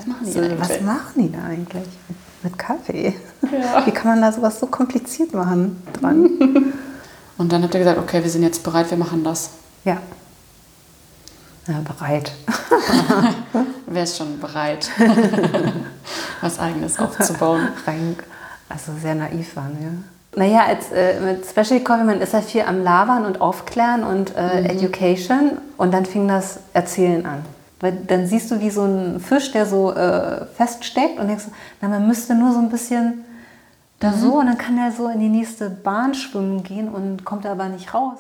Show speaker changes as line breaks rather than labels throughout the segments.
Was machen die eigentlich?
Was machen die da eigentlich mit Kaffee?
Ja.
Wie kann man da sowas so kompliziert machen dran?
Und dann habt ihr gesagt, okay, wir sind jetzt bereit, wir machen das.
Ja. Ja, bereit.
Wer ist schon bereit, was Eigenes aufzubauen?
Also sehr naiv waren wir. Naja, mit Specialty Coffee, man ist ja viel am Labern und Aufklären und Education und dann fing das Erzählen an. Weil dann siehst du wie so ein Fisch, der so feststeckt und denkst, na, man müsste nur so ein bisschen da so und dann kann er so in die nächste Bahn schwimmen gehen und kommt aber nicht raus.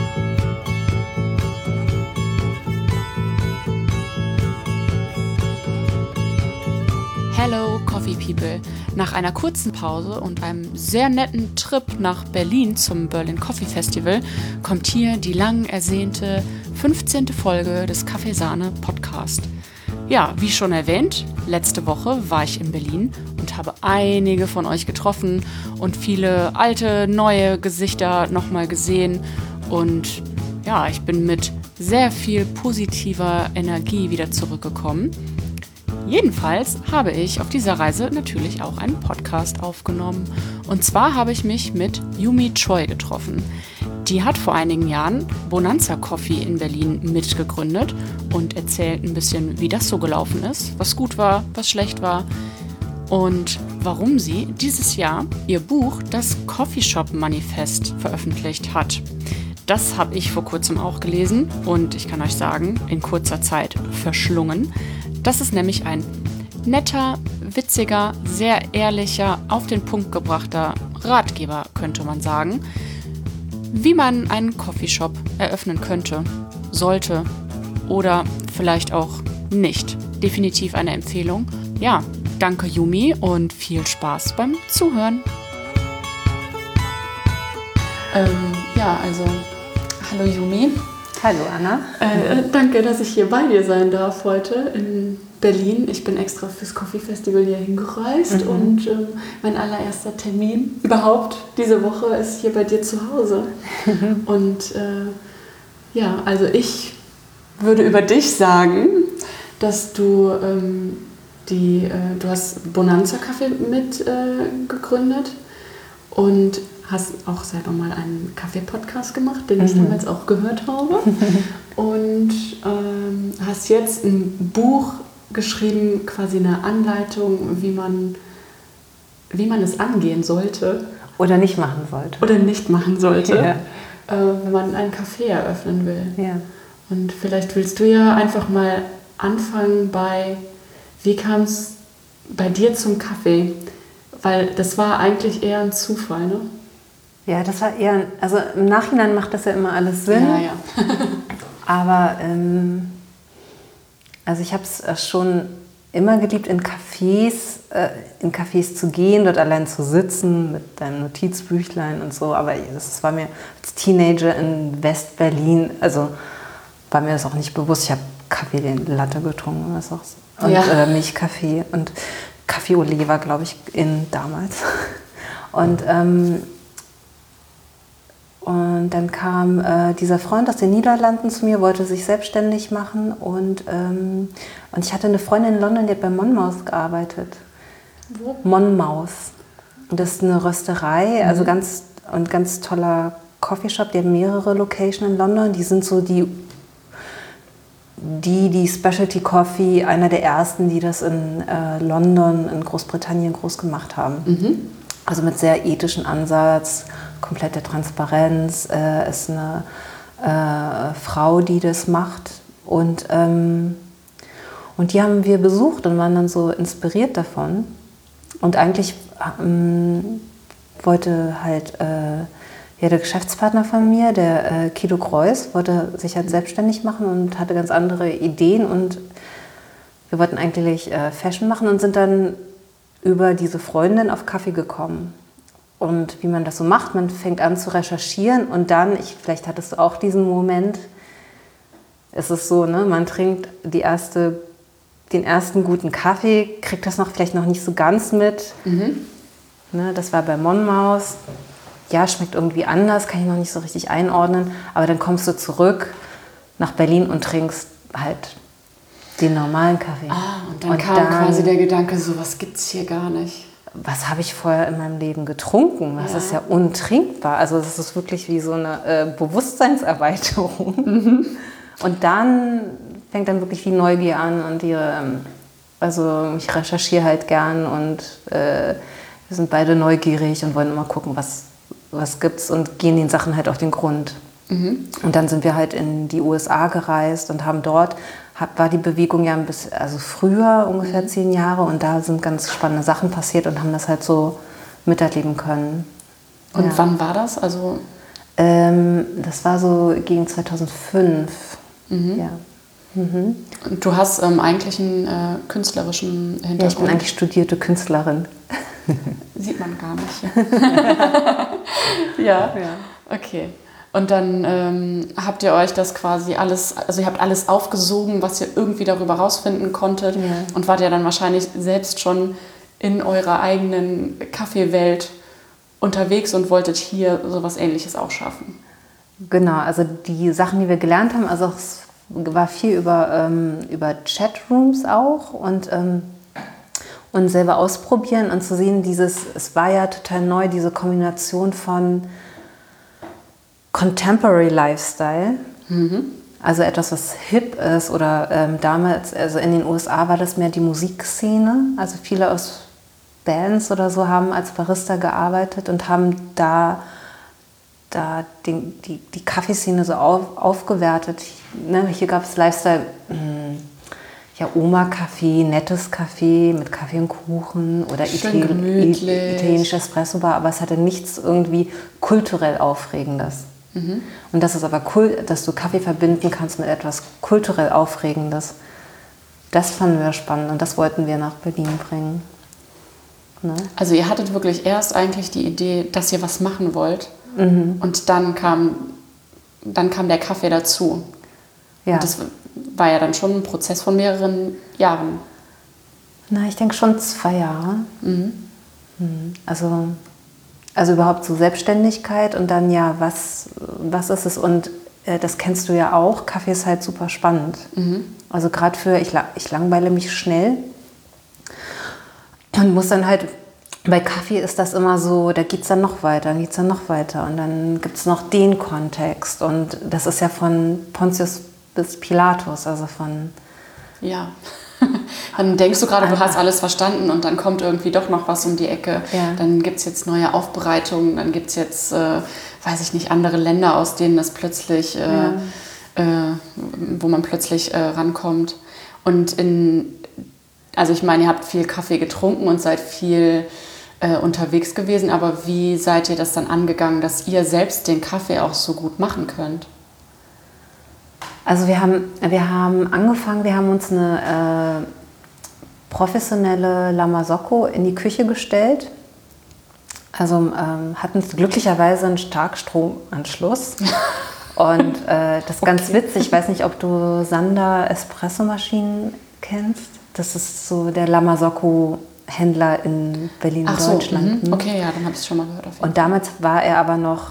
Hello Coffee People! Nach einer kurzen Pause und einem sehr netten Trip nach Berlin zum Berlin Coffee Festival kommt hier die lang ersehnte 15. Folge des Kaffeesahne Podcast. Ja, wie schon erwähnt, letzte Woche war ich in Berlin und habe einige von euch getroffen und viele alte, neue Gesichter nochmal gesehen. Und ja, ich bin mit sehr viel positiver Energie wieder zurückgekommen. Jedenfalls habe ich auf dieser Reise natürlich auch einen Podcast aufgenommen. Und zwar habe ich mich mit Yumi Choi getroffen. Die hat vor einigen Jahren Bonanza Coffee in Berlin mitgegründet und erzählt ein bisschen, wie das so gelaufen ist, was gut war, was schlecht war und warum sie dieses Jahr ihr Buch, das Coffeeshop Manifest, veröffentlicht hat. Das habe ich vor kurzem auch gelesen und ich kann euch sagen, in kurzer Zeit verschlungen. Das ist nämlich ein netter, witziger, sehr ehrlicher, auf den Punkt gebrachter Ratgeber, könnte man sagen, wie man einen Coffeeshop eröffnen könnte, sollte oder vielleicht auch nicht. Definitiv eine Empfehlung. Ja, danke Yumi und viel Spaß beim Zuhören. Hallo Yumi.
Hallo Anna.
Danke, dass ich hier bei dir sein darf heute in Berlin. Ich bin extra fürs Coffee Festival hier hingereist und mein allererster Termin überhaupt diese Woche ist hier bei dir zu Hause. Und also ich würde über dich sagen, dass du du hast Bonanza Kaffee mit gegründet und hast auch selber mal einen Kaffee-Podcast gemacht, den ich damals auch gehört habe. Und hast jetzt ein Buch geschrieben, quasi eine Anleitung, wie man es angehen sollte.
Oder nicht machen sollte.
Ja. Wenn man einen Café eröffnen will.
Ja.
Und vielleicht willst du ja einfach mal anfangen wie kam es bei dir zum Kaffee? Weil das war eigentlich eher ein Zufall, ne?
Ja, das war eher, also im Nachhinein macht das ja immer alles Sinn.
Ja.
Aber also ich habe es schon immer geliebt, in Cafés zu gehen, dort allein zu sitzen mit deinem Notizbüchlein und so. Aber das war mir als Teenager in West-Berlin, also war mir das auch nicht bewusst. Ich habe Kaffee den Latte getrunken oder so. Und Milchkaffee und Kaffee au lait war, glaube ich, damals. Und dann kam dieser Freund aus den Niederlanden zu mir, wollte sich selbstständig machen und ich hatte eine Freundin in London, die hat bei Monmouth gearbeitet.
Wo?
Monmouth. Das ist eine Rösterei, also ganz toller Coffeeshop, die haben mehrere Locations in London. Die sind so die Specialty Coffee, einer der ersten, die das in London, in Großbritannien groß gemacht haben. Also mit sehr ethischem Ansatz, komplette Transparenz, ist eine Frau, die das macht. Und die haben wir besucht und waren dann so inspiriert davon. Und eigentlich wollte halt der Geschäftspartner von mir, der Guido Kreuz, wollte sich halt selbstständig machen und hatte ganz andere Ideen. Und wir wollten eigentlich Fashion machen und sind dann über diese Freundin auf Kaffee gekommen. Und wie man das so macht, man fängt an zu recherchieren und dann, vielleicht hattest du auch diesen Moment, es ist so, ne, man trinkt den ersten guten Kaffee, kriegt das vielleicht noch nicht so ganz mit. Ne, das war bei Monmouth. Ja, schmeckt irgendwie anders, kann ich noch nicht so richtig einordnen. Aber dann kommst du zurück nach Berlin und trinkst halt Den normalen Kaffee.
Und dann kam quasi der Gedanke, so was gibt's hier gar nicht.
Was habe ich vorher in meinem Leben getrunken? Das ist ja untrinkbar. Also das ist wirklich wie so eine Bewusstseinserweiterung. Und dann fängt dann wirklich die Neugier an und also ich recherchiere halt gern und wir sind beide neugierig und wollen immer gucken, was gibt's und gehen den Sachen halt auf den Grund. Und dann sind wir halt in die USA gereist und haben dort, war die Bewegung ja ein bisschen, also früher ungefähr 10 Jahre und da sind ganz spannende Sachen passiert und haben das halt so miterleben können.
Und wann war das? Also
das war so gegen 2005. Ja.
Und du hast eigentlich einen künstlerischen Hintergrund?
Ja, ich bin eigentlich studierte Künstlerin.
Sieht man gar nicht. Ja, okay. Und dann habt ihr euch das quasi alles, also ihr habt alles aufgesogen, was ihr irgendwie darüber rausfinden konntet und wart ja dann wahrscheinlich selbst schon in eurer eigenen Kaffeewelt unterwegs und wolltet hier sowas Ähnliches auch schaffen.
Genau, also die Sachen, die wir gelernt haben, also es war viel über Chatrooms auch und selber ausprobieren und zu sehen, es war ja total neu, diese Kombination von Contemporary Lifestyle, also etwas, was hip ist oder damals, also in den USA war das mehr die Musikszene, also viele aus Bands oder so haben als Barista gearbeitet und haben da die Kaffeeszene so aufgewertet. Ne? Hier gab es Lifestyle, Oma-Kaffee, nettes Kaffee mit Kaffee und Kuchen oder italienische Espresso-Bar, aber es hatte nichts irgendwie kulturell Aufregendes. Und das ist aber cool, dass du Kaffee verbinden kannst mit etwas kulturell Aufregendes. Das fanden wir spannend und das wollten wir nach Berlin bringen. Ne?
Also ihr hattet wirklich erst eigentlich die Idee, dass ihr was machen wollt und dann kam der Kaffee dazu.
Ja.
Und das war ja dann schon ein Prozess von mehreren Jahren.
Na, ich denke schon 2 Jahre. Also überhaupt so Selbstständigkeit und dann was ist es? Und das kennst du ja auch, Kaffee ist halt super spannend. Also gerade ich langweile mich schnell und muss dann halt, bei Kaffee ist das immer so, da geht es dann noch weiter, und dann gibt es noch den Kontext und das ist ja von Pontius bis Pilatus, also von...
Ja, dann denkst du gerade, du hast alles verstanden und dann kommt irgendwie doch noch was um die Ecke.
Ja.
Dann gibt es jetzt neue Aufbereitungen, dann gibt es jetzt, weiß ich nicht, andere Länder, aus denen das plötzlich, wo man plötzlich rankommt. Und also ich meine, ihr habt viel Kaffee getrunken und seid viel unterwegs gewesen, aber wie seid ihr das dann angegangen, dass ihr selbst den Kaffee auch so gut machen könnt?
Also wir haben angefangen, wir haben uns eine professionelle Lamasocco in die Küche gestellt. Also hatten glücklicherweise einen Starkstromanschluss. Und das ist ganz witzig, ich weiß nicht, ob du Sander Espressomaschinen kennst. Das ist so der Lamasocco-Händler in Berlin und Deutschland.
Okay, ja, dann habe ich es schon mal gehört.
Und damals war er aber noch...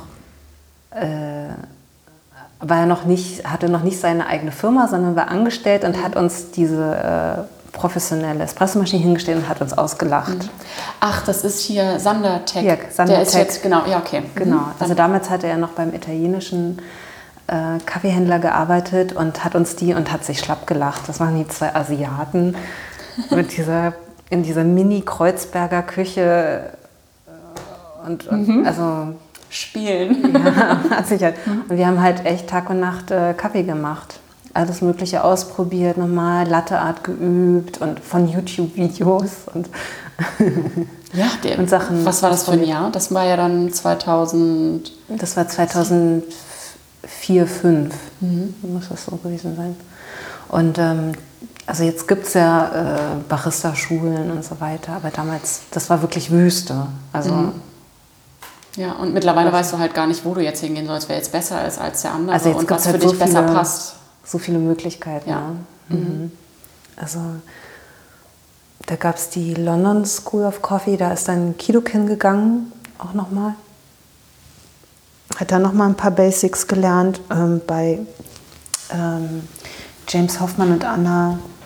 hatte noch nicht seine eigene Firma, sondern war angestellt und hat uns diese professionelle Espressomaschine hingestellt und hat uns ausgelacht.
Ach, das ist hier Sandertech.
Ja, Sandertech.
Der ist jetzt, genau, ja, okay.
Genau, also damals hatte er noch beim italienischen Kaffeehändler gearbeitet und hat sich schlapp gelacht. Das waren die 2 Asiaten in dieser Mini-Kreuzberger Küche und also...
Spielen.
Ja, sicher. Und wir haben halt echt Tag und Nacht Kaffee gemacht. Alles Mögliche ausprobiert, nochmal Latte-Art geübt und von YouTube-Videos und,
und Sachen. Was war das für ein Jahr? Das war ja dann 2000...
Das war 2004, 2005. Muss das so gewesen sein. Und also jetzt gibt es ja Barista-Schulen und so weiter, aber damals, das war wirklich Wüste. Also...
Ja, und mittlerweile weißt du halt gar nicht, wo du jetzt hingehen sollst, wer jetzt besser ist als der andere
also
und was für dich besser passt.
So viele Möglichkeiten. Ja. Ne? Also da gab es die London School of Coffee, da ist dann Kiduk hingegangen, auch nochmal. Hat da nochmal ein paar Basics gelernt bei James Hoffmann und Anna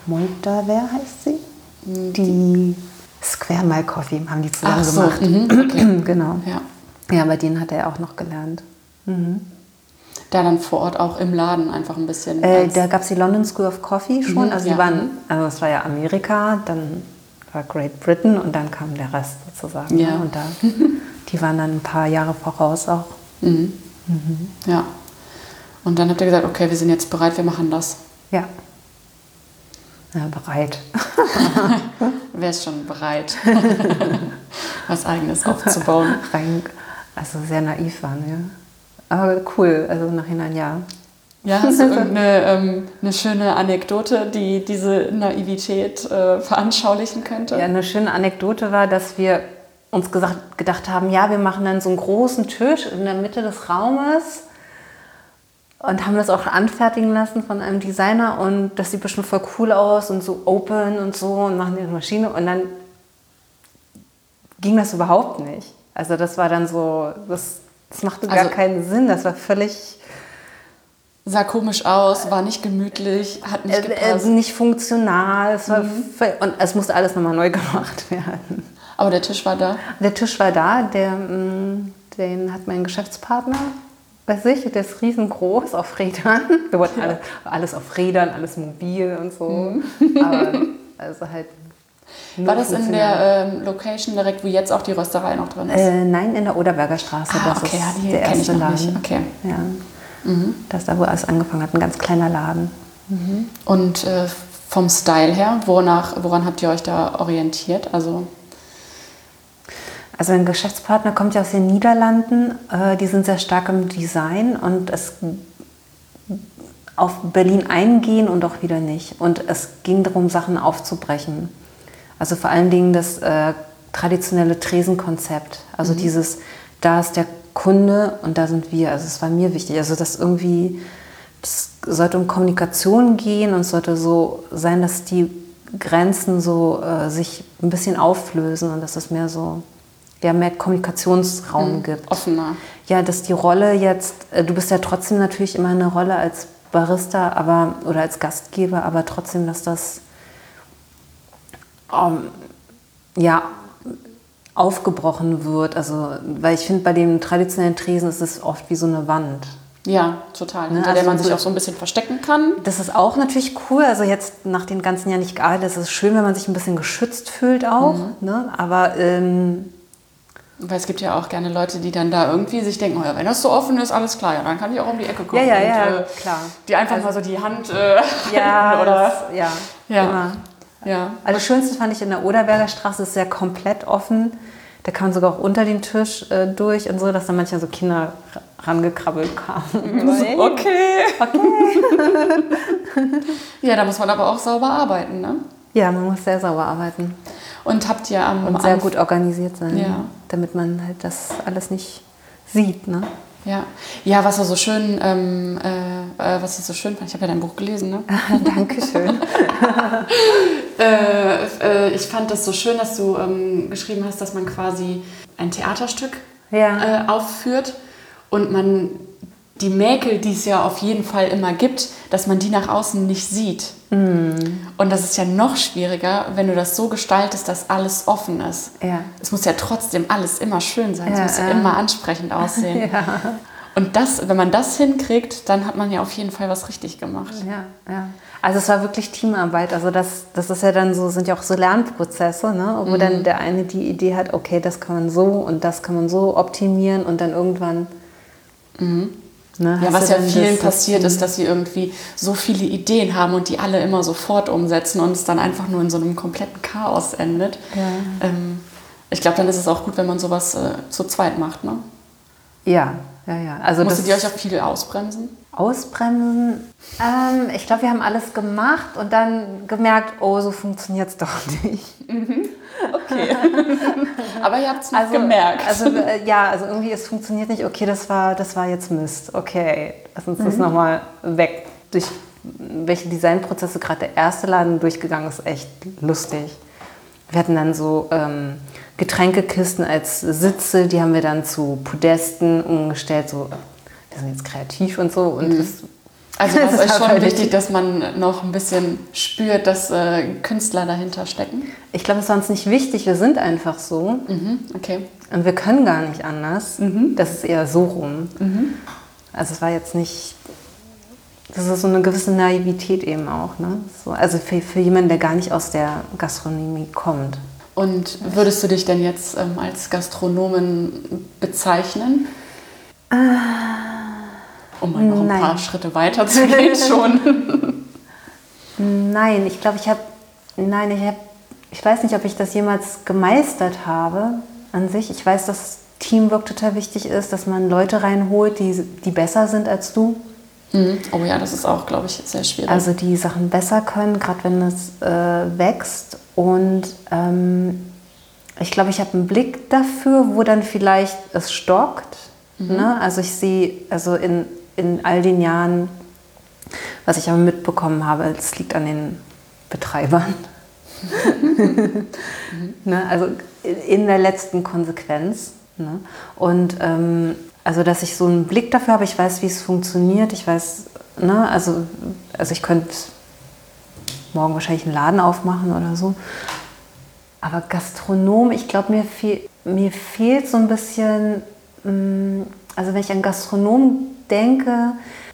Montaver heißt sie. Die Square Mile Coffee haben die zusammen
Ach so,
gemacht.
okay.
Genau.
Ja.
Ja, bei denen hat er auch noch gelernt.
Da dann vor Ort auch im Laden einfach ein bisschen.
Da gab es die London School of Coffee schon. Also die
ja.
waren, also das war ja Amerika, dann war Great Britain und dann kam der Rest sozusagen.
Ja.
Und die waren dann ein paar Jahre voraus auch.
Ja. Und dann habt ihr gesagt, okay, wir sind jetzt bereit, wir machen das.
Ja. Ja, bereit.
Wer ist schon bereit, was Eigenes aufzubauen?
Also sehr naiv waren wir. Aber cool, also im Nachhinein ja.
Ja, hast du irgendeine eine schöne Anekdote, die diese Naivität veranschaulichen könnte?
Ja, eine schöne Anekdote war, dass wir uns gedacht haben, ja, wir machen dann so einen großen Tisch in der Mitte des Raumes und haben das auch anfertigen lassen von einem Designer und das sieht bestimmt voll cool aus und so open und so und machen die Maschine und dann ging das überhaupt nicht. Also das war dann so, das machte gar keinen Sinn, das war völlig...
Sah komisch aus, war nicht gemütlich, hat nicht gepasst.
Nicht funktional, und es musste alles nochmal neu gemacht werden.
Aber der Tisch war da?
Der Tisch war da, den hat mein Geschäftspartner bei sich, der ist riesengroß auf Rädern. Wir wollten alles auf Rädern, alles mobil und so. Aber also halt
war das in der Location direkt, wo jetzt auch die Rösterei noch drin ist?
Nein, in der Oderberger Straße. Das
okay,
ist
die
der
kenne ich
erste
noch
Laden.
nicht. Okay.
Ja. Das ist da, wo alles angefangen hat, ein ganz kleiner Laden.
Und vom Style her, woran habt ihr euch da orientiert? Also
ein Geschäftspartner kommt ja aus den Niederlanden, die sind sehr stark im Design und es auf Berlin eingehen und auch wieder nicht. Und es ging darum, Sachen aufzubrechen. Also vor allen Dingen das traditionelle Tresenkonzept. Also dieses, da ist der Kunde und da sind wir. Also es war mir wichtig. Also das sollte um Kommunikation gehen und es sollte so sein, dass die Grenzen so sich ein bisschen auflösen und dass es mehr so mehr Kommunikationsraum gibt.
Offener.
Ja, dass die Rolle jetzt, du bist ja trotzdem natürlich immer eine Rolle als Barista oder als Gastgeber, aber trotzdem, dass das aufgebrochen wird. Also, weil ich finde, bei den traditionellen Tresen ist es oft wie so eine Wand.
Ja, total. Hinter der man sich auch so ein bisschen verstecken kann.
Das ist auch natürlich cool. Also jetzt nach den ganzen Jahren nicht gearbeitet, es ist schön, wenn man sich ein bisschen geschützt fühlt auch. Ne? Aber
weil es gibt ja auch gerne Leute, die dann da irgendwie sich denken, oh ja, wenn das so offen ist, alles klar, ja, dann kann ich auch um die Ecke kommen.
Ja, klar.
Die einfach mal so die Hand
oder
immer.
Ja. Also das Schönste fand ich in der Oderberger Straße, ist sehr komplett offen. Da kann man sogar auch unter den Tisch durch und so, dass da manchmal so Kinder rangekrabbelt kamen.
Okay. Ja, da muss man aber auch sauber arbeiten, ne?
Ja, man muss sehr sauber arbeiten.
Und habt ihr
und sehr gut organisiert sein, damit man halt das alles nicht sieht, ne?
Ja, was ich so schön fand, ich habe ja dein Buch gelesen, ne?
Dankeschön.
Ich fand das so schön, dass du geschrieben hast, dass man quasi ein Theaterstück aufführt und man die Mäkel, die es ja auf jeden Fall immer gibt, dass man die nach außen nicht sieht. Und das ist ja noch schwieriger, wenn du das so gestaltest, dass alles offen ist. Ja. Es muss ja trotzdem alles immer schön sein, es muss ja immer ansprechend aussehen. Und wenn man das hinkriegt, dann hat man ja auf jeden Fall was richtig gemacht.
Ja. Also es war wirklich Teamarbeit. Also das ist ja dann so, sind ja auch so Lernprozesse, ne? Wo dann der eine die Idee hat, okay, das kann man so und das kann man so optimieren und dann irgendwann...
Ne, ja, was ja vielen passiert ist, dass sie irgendwie so viele Ideen haben und die alle immer sofort umsetzen und es dann einfach nur in so einem kompletten Chaos endet. Ja. Ich glaube, dann ist es auch gut, wenn man sowas zu zweit macht, ne?
Ja. Also
musstet ihr euch auch viel ausbremsen?
Ausbremsen? Ich glaube, wir haben alles gemacht und dann gemerkt, oh, so funktioniert es doch nicht.
Okay. Aber ihr habt es noch gemerkt.
Also irgendwie, es funktioniert nicht. Okay, das war jetzt Mist. Okay, lass uns das nochmal weg. Durch welche Designprozesse gerade der erste Laden durchgegangen ist, echt lustig. Wir hatten dann so Getränkekisten als Sitze, die haben wir dann zu Podesten umgestellt. So, wir sind jetzt kreativ und so. Und
Also das ist euch schon
halt
wichtig, dass man noch ein bisschen spürt, dass Künstler dahinter stecken?
Ich glaube, es war uns nicht wichtig, wir sind einfach so.
Okay.
Und wir können gar nicht anders. Das ist eher so rum. Also es war jetzt nicht... Das ist so eine gewisse Naivität eben auch. Ne? So, also für jemanden, der gar nicht aus der Gastronomie kommt.
Und würdest du dich denn jetzt als Gastronomin bezeichnen? Um mal noch ein paar Schritte weiter zu gehen schon.
Nein, ich glaube, ich weiß nicht, ob ich das jemals gemeistert habe an sich. Ich weiß, dass Teamwork total wichtig ist, dass man Leute reinholt, die besser sind als du.
Oh ja, das ist auch, glaube ich, sehr schwierig.
Also die Sachen besser können, gerade wenn es wächst. Und ich glaube, ich habe einen Blick dafür, wo dann vielleicht es stockt. Ne? Also ich sehe, also in all den Jahren, was ich aber mitbekommen habe, es liegt an den Betreibern. Ne? Also in der letzten Konsequenz. Ne? Und also, dass ich so einen Blick dafür habe, ich weiß, wie es funktioniert, ich weiß, ne? Also ich könnte morgen wahrscheinlich einen Laden aufmachen oder so. Aber Gastronom, ich glaube, mir fehlt so ein bisschen, also wenn ich an Gastronomen denke,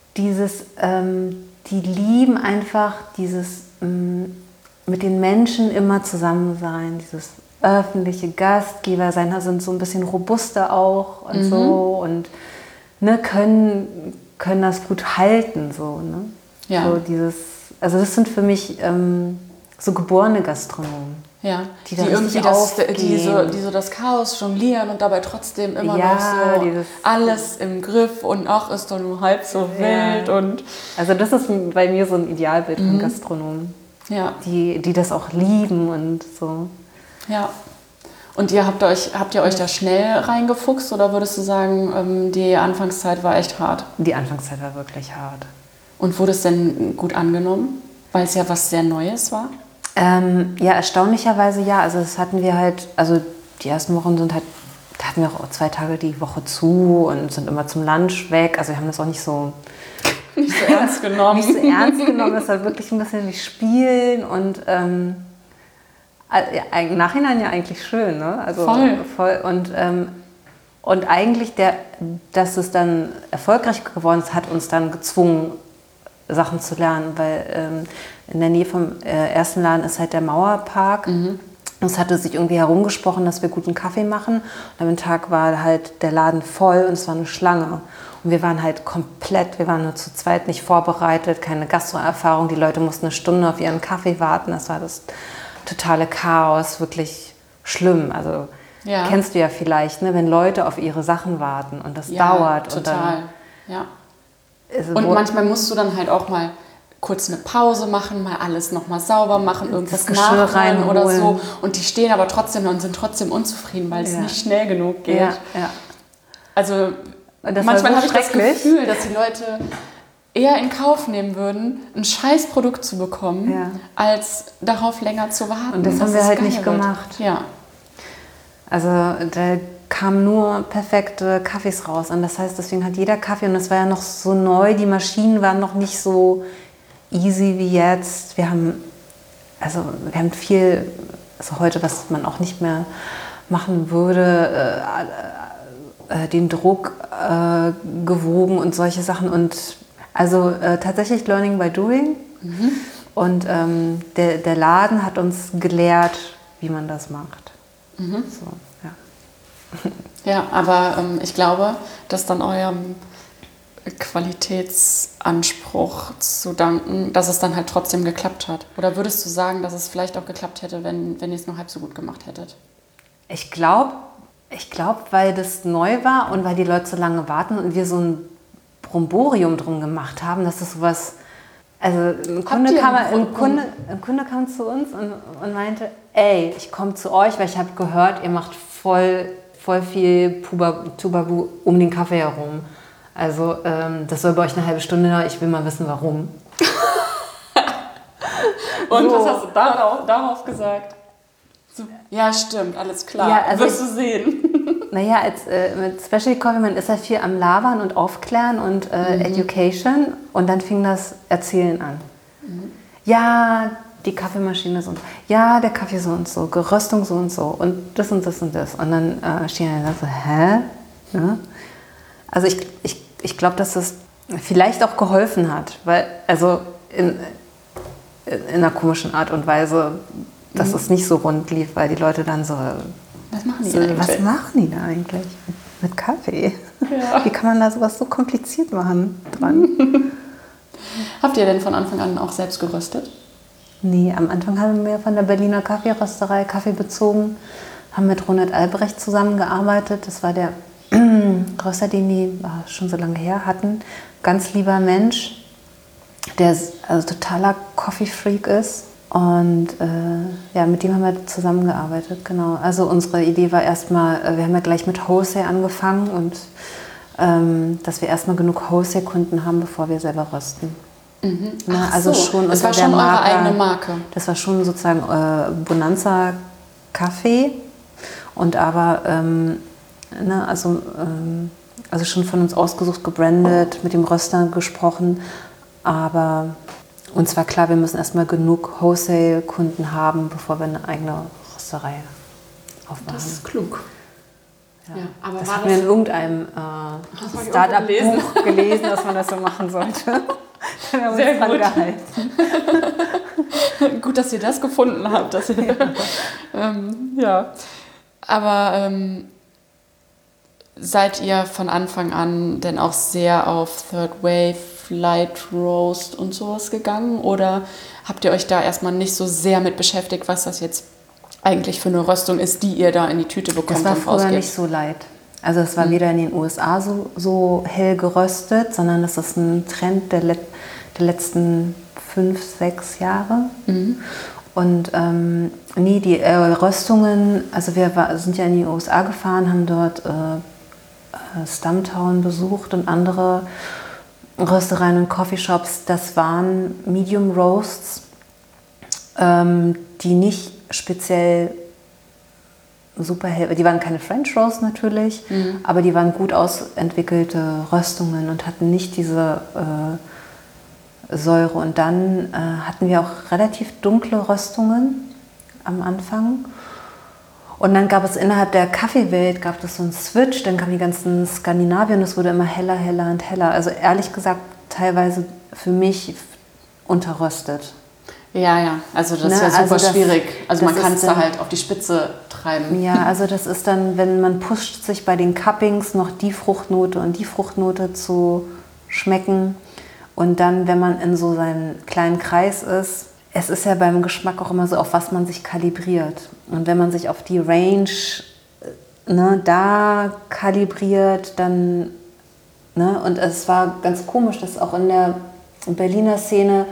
die lieben einfach dieses mit den Menschen immer zusammen sein, dieses öffentliche Gastgeber sein, sind so ein bisschen robuster auch und so und ne, können das gut halten. So, ne?
Ja.
So also das sind für mich so geborene Gastronomen.
Ja,
die
irgendwie die so das Chaos jonglieren und dabei trotzdem immer noch so alles im Griff und ach, ist doch nur halb so wild. Und
also das ist bei mir so ein Idealbild von Gastronomen, die das auch lieben und so.
Ja. Und habt ihr euch da schnell reingefuchst oder würdest du sagen, die Anfangszeit war echt hart?
Die Anfangszeit war wirklich hart.
Und wurde es denn gut angenommen, weil es ja was sehr Neues war?
Ja, erstaunlicherweise ja. Also das hatten wir halt, also die ersten Wochen da hatten wir auch 2 Tage die Woche zu und sind immer zum Lunch weg. Also wir haben das auch nicht so
ernst genommen.
Das war wirklich ein bisschen wie Spielen und im Nachhinein ja eigentlich schön, ne? Also voll. Und eigentlich, dass es dann erfolgreich geworden ist, hat uns dann gezwungen, Sachen zu lernen, weil in der Nähe vom ersten Laden ist halt der Mauerpark. Es hatte sich irgendwie herumgesprochen, dass wir guten Kaffee machen. Und am Tag war halt der Laden voll und es war eine Schlange. Und wir waren halt wir waren nur zu zweit, nicht vorbereitet, keine Gastroerfahrung. Die Leute mussten eine Stunde auf ihren Kaffee warten. Das war das totale Chaos, wirklich schlimm. Also kennst du ja vielleicht, ne, wenn Leute auf ihre Sachen warten und das dauert.
Total.
Und dann,
ja. Und manchmal musst du dann halt auch mal kurz eine Pause machen, mal alles nochmal sauber machen, irgendwas nachholen oder so. Und die stehen aber trotzdem und sind trotzdem unzufrieden, weil es nicht schnell genug geht.
Ja.
Also manchmal habe ich das Gefühl, dass die Leute eher in Kauf nehmen würden, ein scheiß Produkt zu bekommen, als darauf länger zu warten.
Und das haben wir halt nicht gemacht.
Ja.
Also da kamen nur perfekte Kaffees raus. Und das heißt, deswegen hat jeder Kaffee, und das war ja noch so neu, die Maschinen waren noch nicht so easy wie jetzt. Wir haben viel, also heute, was man auch nicht mehr machen würde, den Druck gewogen und solche Sachen. Und also tatsächlich Learning by Doing. Und der Laden hat uns gelehrt, wie man das macht. So, ja.
Ja, aber ich glaube, dass dann eurem Qualitätsanspruch zu danken, dass es dann halt trotzdem geklappt hat. Oder würdest du sagen, dass es vielleicht auch geklappt hätte, wenn ihr es nur halb so gut gemacht hättet?
Ich glaube, weil das neu war und weil die Leute so lange warten und wir so ein Bromborium drum gemacht haben, dass das sowas... Also ein Kunde kam zu uns und meinte, ey, ich komme zu euch, weil ich habe gehört, ihr macht voll viel Tubabu um den Kaffee herum. Also das soll bei euch eine halbe Stunde dauern, ich will mal wissen, warum.
Und was hast du darauf gesagt? So, ja, stimmt, alles klar,
ja, also
wirst du sehen.
naja, mit Specialty Coffee, man ist ja viel am Labern und Aufklären und Education und dann fing das Erzählen an. Ja, die Kaffeemaschine so und so. Ja, der Kaffee so und so, Geröstung so und so und das und das und das. Und dann stehen dann so, hä? Ja? Also ich glaube, dass das vielleicht auch geholfen hat, weil, also in einer komischen Art und Weise, dass es nicht so rund lief, weil die Leute dann so,
was machen die eigentlich?
Was machen die da eigentlich mit Kaffee?
Ja.
Wie kann man da sowas so kompliziert machen dran?
Habt ihr denn von Anfang an auch selbst geröstet?
Nee, am Anfang haben wir von der Berliner Kaffeerösterei Kaffee bezogen, haben mit Ronald Albrecht zusammengearbeitet. Das war der Röster, den die schon so lange her hatten. Ganz lieber Mensch, der also totaler Coffee-Freak ist. Und ja, mit dem haben wir zusammengearbeitet, genau. Also unsere Idee war erstmal, wir haben ja gleich mit Wholesale angefangen und dass wir erstmal genug Wholesale-Kunden haben, bevor wir selber rösten. Na, also
so.
schon
das war schon eure eigene Marke.
Das war schon sozusagen Bonanza Kaffee und aber also schon von uns ausgesucht, gebrandet, mit dem Röster gesprochen, aber uns war klar, wir müssen erstmal genug Wholesale-Kunden haben, bevor wir eine eigene Rösterei aufmachen.
Das ist klug.
Ja.
Ja, aber
das
war
hatten wir in irgendeinem Start-up-Buch gelesen, dass man das so machen sollte. Da haben wir uns dran gehalten.
Gut, dass ihr das gefunden habt. Dass ihr, ja. Aber seid ihr von Anfang an denn auch sehr auf Third Wave, Light Roast und sowas gegangen? Oder habt ihr euch da erstmal nicht so sehr mit beschäftigt, was das jetzt eigentlich für eine Röstung ist, die ihr da in die Tüte bekommt?
Das war früher nicht so light. Also es war weder in den USA so hell geröstet, sondern das ist ein Trend der letzten 5, 6 Jahre. Und nee, die Röstungen, also wir sind ja in die USA gefahren, haben dort Stumptown besucht und andere Röstereien und Coffeeshops. Das waren Medium Roasts, die nicht speziell super hell, die waren keine French Roast natürlich, aber die waren gut ausentwickelte Röstungen und hatten nicht diese Säure. Und dann hatten wir auch relativ dunkle Röstungen am Anfang. Und dann gab es innerhalb der Kaffeewelt so einen Switch, dann kamen die ganzen Skandinavier und es wurde immer heller, heller und heller. Also ehrlich gesagt teilweise für mich unterröstet.
Ja, also das ist ja super schwierig. Also man kann es da halt auf die Spitze treiben.
Ja, also das ist dann, wenn man pusht sich bei den Cuppings noch die Fruchtnote und die Fruchtnote zu schmecken. Und dann, wenn man in so seinem kleinen Kreis ist, es ist ja beim Geschmack auch immer so, auf was man sich kalibriert. Und wenn man sich auf die Range da kalibriert, dann, und es war ganz komisch, dass auch in der Berliner Szene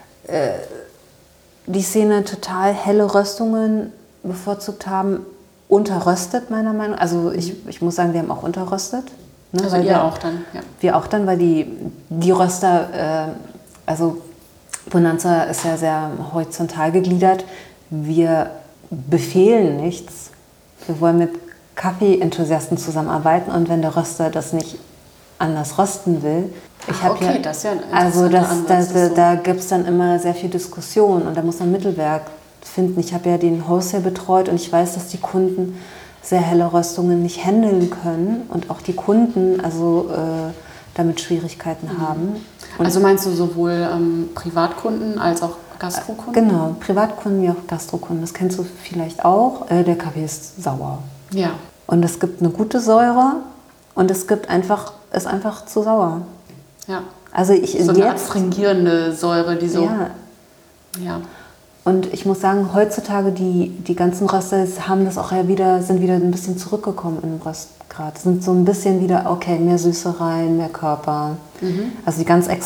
die Szene total helle Röstungen bevorzugt haben, unterröstet meiner Meinung nach. Also ich muss sagen, wir haben auch unterröstet. Ne,
also ihr auch dann? Ja.
Wir auch dann, weil die Röster, also Bonanza ist ja sehr horizontal gegliedert. Wir befehlen nichts. Wir wollen mit Kaffee-Enthusiasten zusammenarbeiten und wenn der Röster das nicht anders rösten will,
das ist ja
also da gibt es dann immer sehr viel Diskussion und da muss man Mittelwerk finden. Ich habe ja den Wholesale betreut und ich weiß, dass die Kunden sehr helle Röstungen nicht handeln können und auch die Kunden damit Schwierigkeiten haben. Und
also meinst du sowohl Privatkunden als auch Gastrokunden?
Genau, Privatkunden wie auch Gastrokunden. Das kennst du vielleicht auch. Der Kaffee ist sauer.
Ja.
Und es gibt eine gute Säure und es ist einfach zu sauer.
Ja.
Also
so eine astringierende Säure, die so... Ja.
Und ich muss sagen, heutzutage die ganzen Röster haben das auch sind wieder ein bisschen zurückgekommen im Röstgrad. Sind so ein bisschen wieder, okay, mehr Süße rein, mehr Körper. Also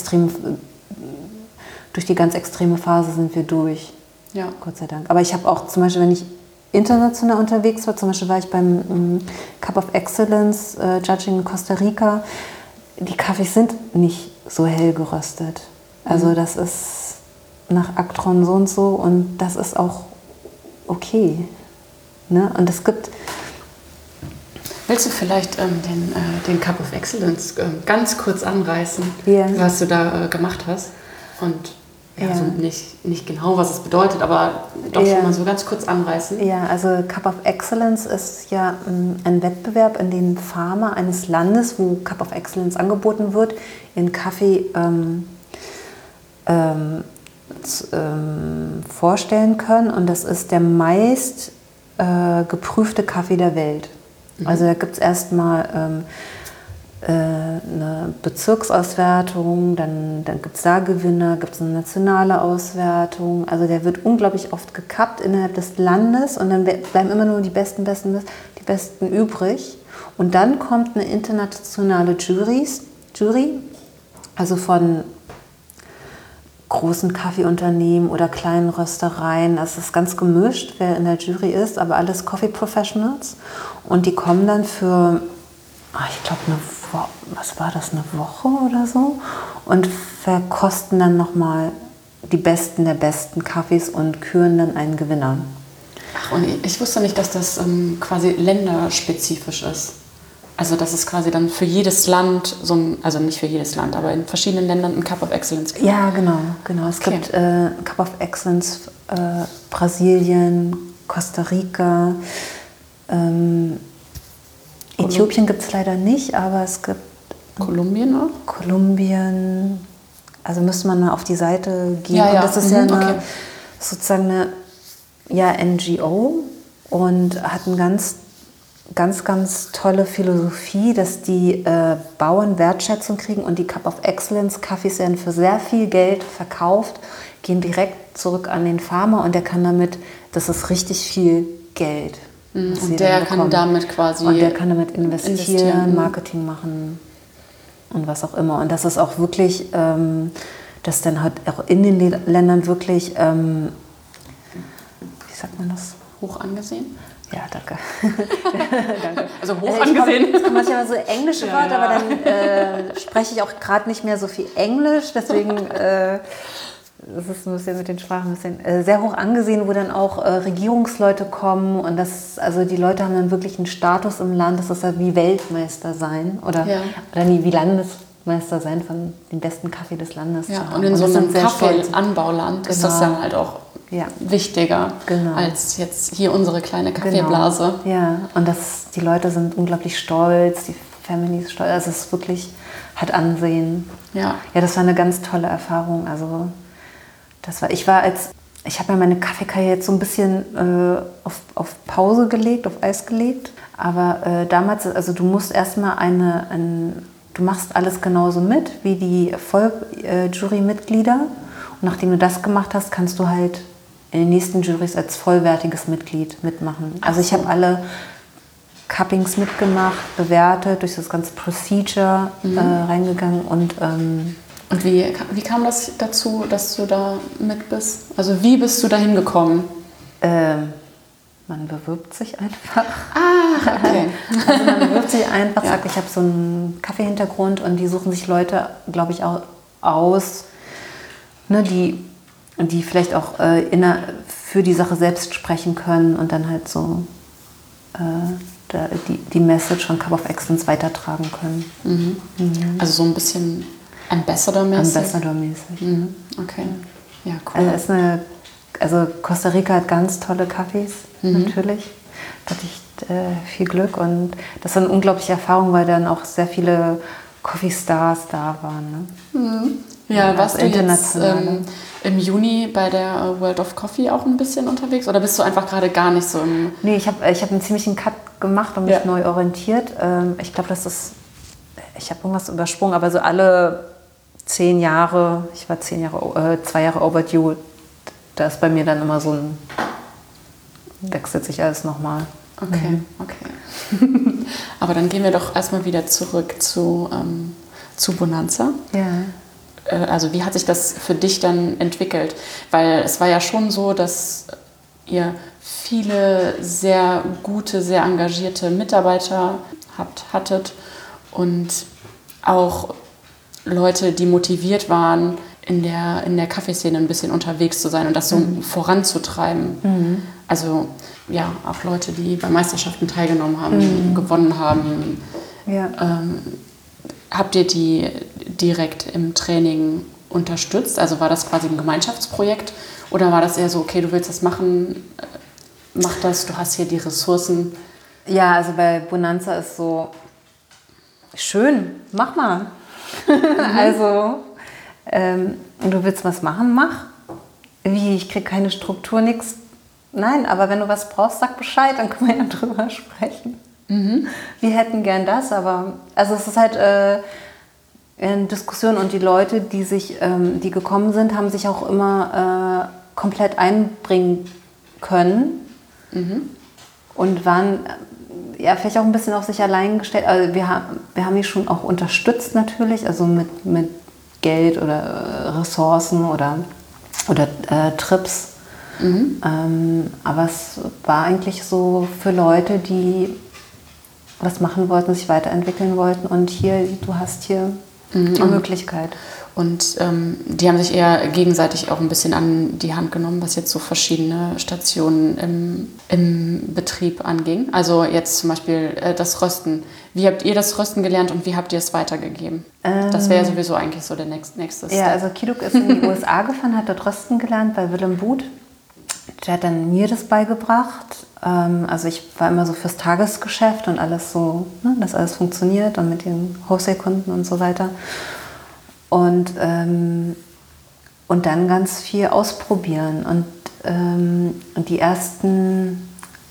durch die ganz extreme Phase sind wir durch. Ja. Gott sei Dank. Aber ich habe auch zum Beispiel, wenn ich international unterwegs war, zum Beispiel war ich beim Cup of Excellence Judging in Costa Rica, die Kaffees sind nicht so hell geröstet. Also das ist nach Actron so und so und das ist auch okay. Ne? Und es gibt...
Willst du vielleicht den Cup of Excellence ganz kurz anreißen, was du da gemacht hast? Und also nicht genau, was es bedeutet, aber doch schon mal so ganz kurz anreißen.
Ja, also Cup of Excellence ist ja ein Wettbewerb, in dem Farmer eines Landes, wo Cup of Excellence angeboten wird, ihren Kaffee vorstellen können. Und das ist der meist geprüfte Kaffee der Welt. Also da gibt es erstmal eine Bezirksauswertung, dann gibt es da Gewinner, gibt es eine nationale Auswertung. Also der wird unglaublich oft gekappt innerhalb des Landes und dann bleiben immer nur die Besten übrig. Und dann kommt eine internationale Jury, also von großen Kaffeeunternehmen oder kleinen Röstereien. Also es ist ganz gemischt, wer in der Jury ist, aber alles Coffee Professionals. Und die kommen dann für, ich glaube, was war das, eine Woche oder so? Und verkosten dann nochmal die Besten der besten Kaffees und küren dann einen Gewinner.
Ach, und ich wusste nicht, dass das quasi länderspezifisch ist. Also dass es quasi dann für jedes Land, also nicht für jedes Land, aber in verschiedenen Ländern ein Cup of Excellence gibt.
Ja, genau. Es gibt Cup of Excellence Brasilien, Costa Rica, Äthiopien gibt es leider nicht, aber es gibt
Kolumbien auch?
Kolumbien, also müsste man mal auf die Seite gehen.
Ja.
Und das ist sozusagen eine NGO und hat eine ganz tolle Philosophie, dass die Bauern Wertschätzung kriegen und die Cup of Excellence Kaffees werden für sehr viel Geld verkauft, gehen direkt zurück an den Farmer und der kann damit, das ist richtig viel Geld.
Und der kann damit quasi
investieren, Marketing machen und was auch immer. Und das ist auch wirklich, dass dann halt auch in den Ländern wirklich, wie sagt man das?
Hoch angesehen?
Ja, danke.
Danke. Also hoch angesehen.
Es kommen manchmal so englische Wörter, aber dann spreche ich auch gerade nicht mehr so viel Englisch, deswegen das ist ein bisschen mit den Sprachen ein bisschen sehr hoch angesehen, wo dann auch Regierungsleute kommen und also die Leute haben dann wirklich einen Status im Land, das ist ja wie Weltmeister sein oder wie Landesmeister sein von dem besten Kaffee des Landes.
Ja, und in so einem Kaffeeanbauland ist das dann halt auch wichtiger als jetzt hier unsere kleine Kaffeeblase.
Genau. Ja, und die Leute sind unglaublich stolz, die Families stolz, also es ist wirklich, hat Ansehen. Ja, das war eine ganz tolle Erfahrung, also ich habe ja meine Kaffeekarriere jetzt so ein bisschen auf Pause gelegt, auf Eis gelegt. Aber damals, also du musst erstmal du machst alles genauso mit wie die Jury-Mitglieder. Und nachdem du das gemacht hast, kannst du halt in den nächsten Jurys als vollwertiges Mitglied mitmachen. Also ich habe alle Cuppings mitgemacht, bewertet, durch das ganze Procedure reingegangen
Und wie kam das dazu, dass du da mit bist? Also wie bist du da hingekommen?
Man bewirbt sich einfach.
Ah, okay.
Also man bewirbt sich einfach, sagt, ich habe so einen Kaffeehintergrund und die suchen sich Leute, glaube ich, auch aus, ne, die vielleicht auch für die Sache selbst sprechen können und dann halt so die Message von Cup of Excellence weitertragen können.
Also so ein bisschen Ambassador-mäßig?
Ambassador-mäßig.
Okay, ja, cool.
Also Costa Rica hat ganz tolle Kaffees, natürlich. Da hatte ich viel Glück und das war eine unglaubliche Erfahrung, weil dann auch sehr viele Coffee-Stars da waren. Ne?
Ja, warst du jetzt im Juni bei der World of Coffee auch ein bisschen unterwegs oder bist du einfach gerade gar nicht so im...
Nee, ich hab einen ziemlichen Cut gemacht und mich neu orientiert. Ich glaube, ich habe irgendwas übersprungen, aber so alle 10 Jahre, ich war 2 Jahre overdue, da ist bei mir dann immer so wechselt sich alles nochmal.
Okay. Aber dann gehen wir doch erstmal wieder zurück zu Bonanza.
Ja.
Also wie hat sich das für dich dann entwickelt? Weil es war ja schon so, dass ihr viele sehr gute, sehr engagierte Mitarbeiter hattet und auch Leute, die motiviert waren, in der Kaffeeszene ein bisschen unterwegs zu sein und das so voranzutreiben. Also ja, auch Leute, die bei Meisterschaften teilgenommen haben, gewonnen haben.
Ja.
Habt ihr die direkt im Training unterstützt? Also war das quasi ein Gemeinschaftsprojekt oder war das eher so, okay, du willst das machen, mach das, du hast hier die Ressourcen?
Ja, also bei Bonanza ist so, schön, mach mal. Also, du willst was machen, mach. Wie, ich kriege keine Struktur, nix. Nein, aber wenn du was brauchst, sag Bescheid, dann können wir ja drüber sprechen. Wir hätten gern das, aber also es ist halt eine Diskussion und die Leute, die gekommen sind, haben sich auch immer komplett einbringen können und waren ja vielleicht auch ein bisschen auf sich allein gestellt. Also wir haben die schon auch unterstützt natürlich, also mit Geld oder Ressourcen oder Trips. Aber es war eigentlich so für Leute, die was machen wollten, sich weiterentwickeln wollten und hier, du hast hier eine Möglichkeit.
Und die haben sich eher gegenseitig auch ein bisschen an die Hand genommen, was jetzt so verschiedene Stationen im Betrieb anging. Also jetzt zum Beispiel das Rösten. Wie habt ihr das Rösten gelernt und wie habt ihr es weitergegeben? Das wäre ja sowieso eigentlich so der nächste Step.
Ja, also Kiduk ist in die USA gefahren, hat dort Rösten gelernt bei Willem Buth. Der hat dann mir das beigebracht. Also ich war immer so fürs Tagesgeschäft und alles so, ne, dass alles funktioniert und mit den Wholesale-Kunden und so weiter. Und dann ganz viel ausprobieren. Und die ersten,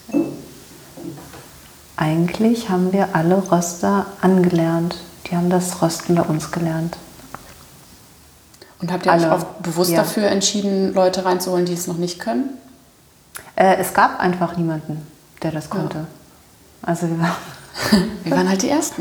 eigentlich haben wir alle Röster angelernt. Die haben das Rösten bei uns gelernt.
Und habt ihr euch auch bewusst dafür entschieden, Leute reinzuholen, die es noch nicht können?
Es gab einfach niemanden, der das konnte. Ja. Also
wir waren halt die Ersten.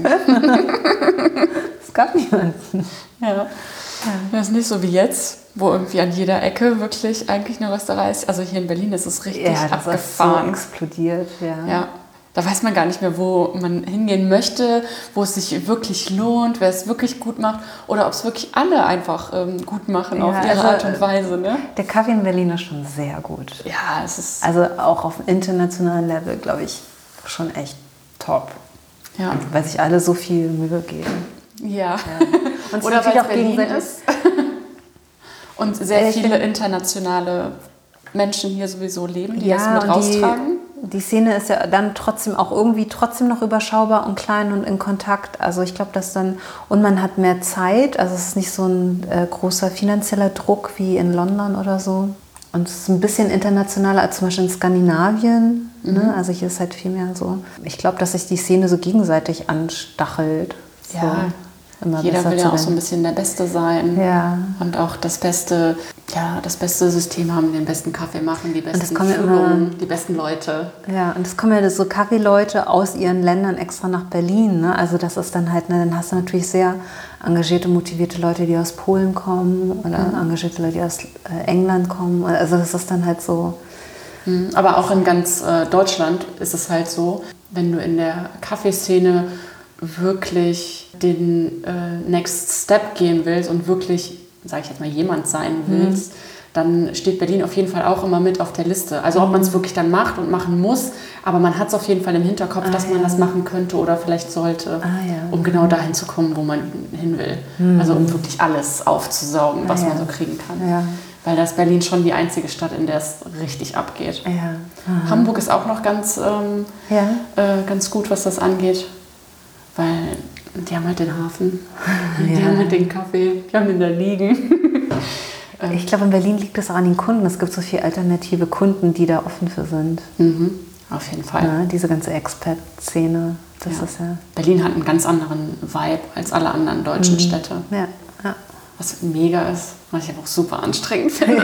Es gab niemanden.
Ja. Das ist nicht so wie jetzt, wo irgendwie an jeder Ecke wirklich eigentlich eine Rösterei ist. Also hier in Berlin ist es richtig abgefahren.
Ist so explodiert.
Ja. Da weiß man gar nicht mehr, wo man hingehen möchte, wo es sich wirklich lohnt, wer es wirklich gut macht oder ob es wirklich alle einfach gut machen auf ihre Art und Weise. Ne?
Der Kaffee in Berlin ist schon sehr gut.
Ja, es ist...
Also auch auf internationalem Level, glaube ich, schon echt top.
Ja.
Weil sich alle so viel Mühe geben.
Ja.
Und
oder weil es auch gegenseitig ist. Und sehr viele internationale Menschen hier sowieso leben, die das mit raustragen.
Die Szene ist ja dann trotzdem noch überschaubar und klein und in Kontakt. Also ich glaube, dass dann, und man hat mehr Zeit, also es ist nicht so ein großer finanzieller Druck wie in London oder so. Und es ist ein bisschen internationaler als zum Beispiel in Skandinavien. Ne? Also hier ist halt viel mehr so. Ich glaube, dass sich die Szene so gegenseitig anstachelt.
Ja.
So.
Jeder will ja auch so ein bisschen der Beste sein.
Ja.
Und auch das beste System haben, den besten Kaffee machen, die besten Führungen, die besten Leute.
Ja, und es kommen ja so Kaffeeleute aus ihren Ländern extra nach Berlin. Ne? Also das ist dann halt, dann hast du natürlich sehr engagierte, motivierte Leute, die aus Polen kommen oder engagierte Leute, die aus England kommen. Also das ist dann halt so.
Aber auch in ganz Deutschland ist es halt so, wenn du in der Kaffeeszene wirklich den Next Step gehen willst und wirklich, sage ich jetzt mal, jemand sein willst, dann steht Berlin auf jeden Fall auch immer mit auf der Liste. Also ob man es wirklich dann macht und machen muss, aber man hat es auf jeden Fall im Hinterkopf, dass man das machen könnte oder vielleicht sollte, um genau dahin zu kommen, wo man hin will. Also um wirklich alles aufzusaugen, was man so kriegen kann.
Ja.
Weil das Berlin schon die einzige Stadt, in der es richtig abgeht.
Ja.
Hamburg ist auch noch ganz gut, was das angeht. Weil die haben halt den Hafen, die haben halt den Kaffee, die haben den da liegen.
Ich glaube, in Berlin liegt es auch an den Kunden. Es gibt so viele alternative Kunden, die da offen für sind.
Auf jeden Fall.
Ja, diese ganze Expat-Szene, das ist ja...
Berlin hat einen ganz anderen Vibe als alle anderen deutschen Städte.
Ja.
Was mega ist, was ich aber auch super anstrengend finde.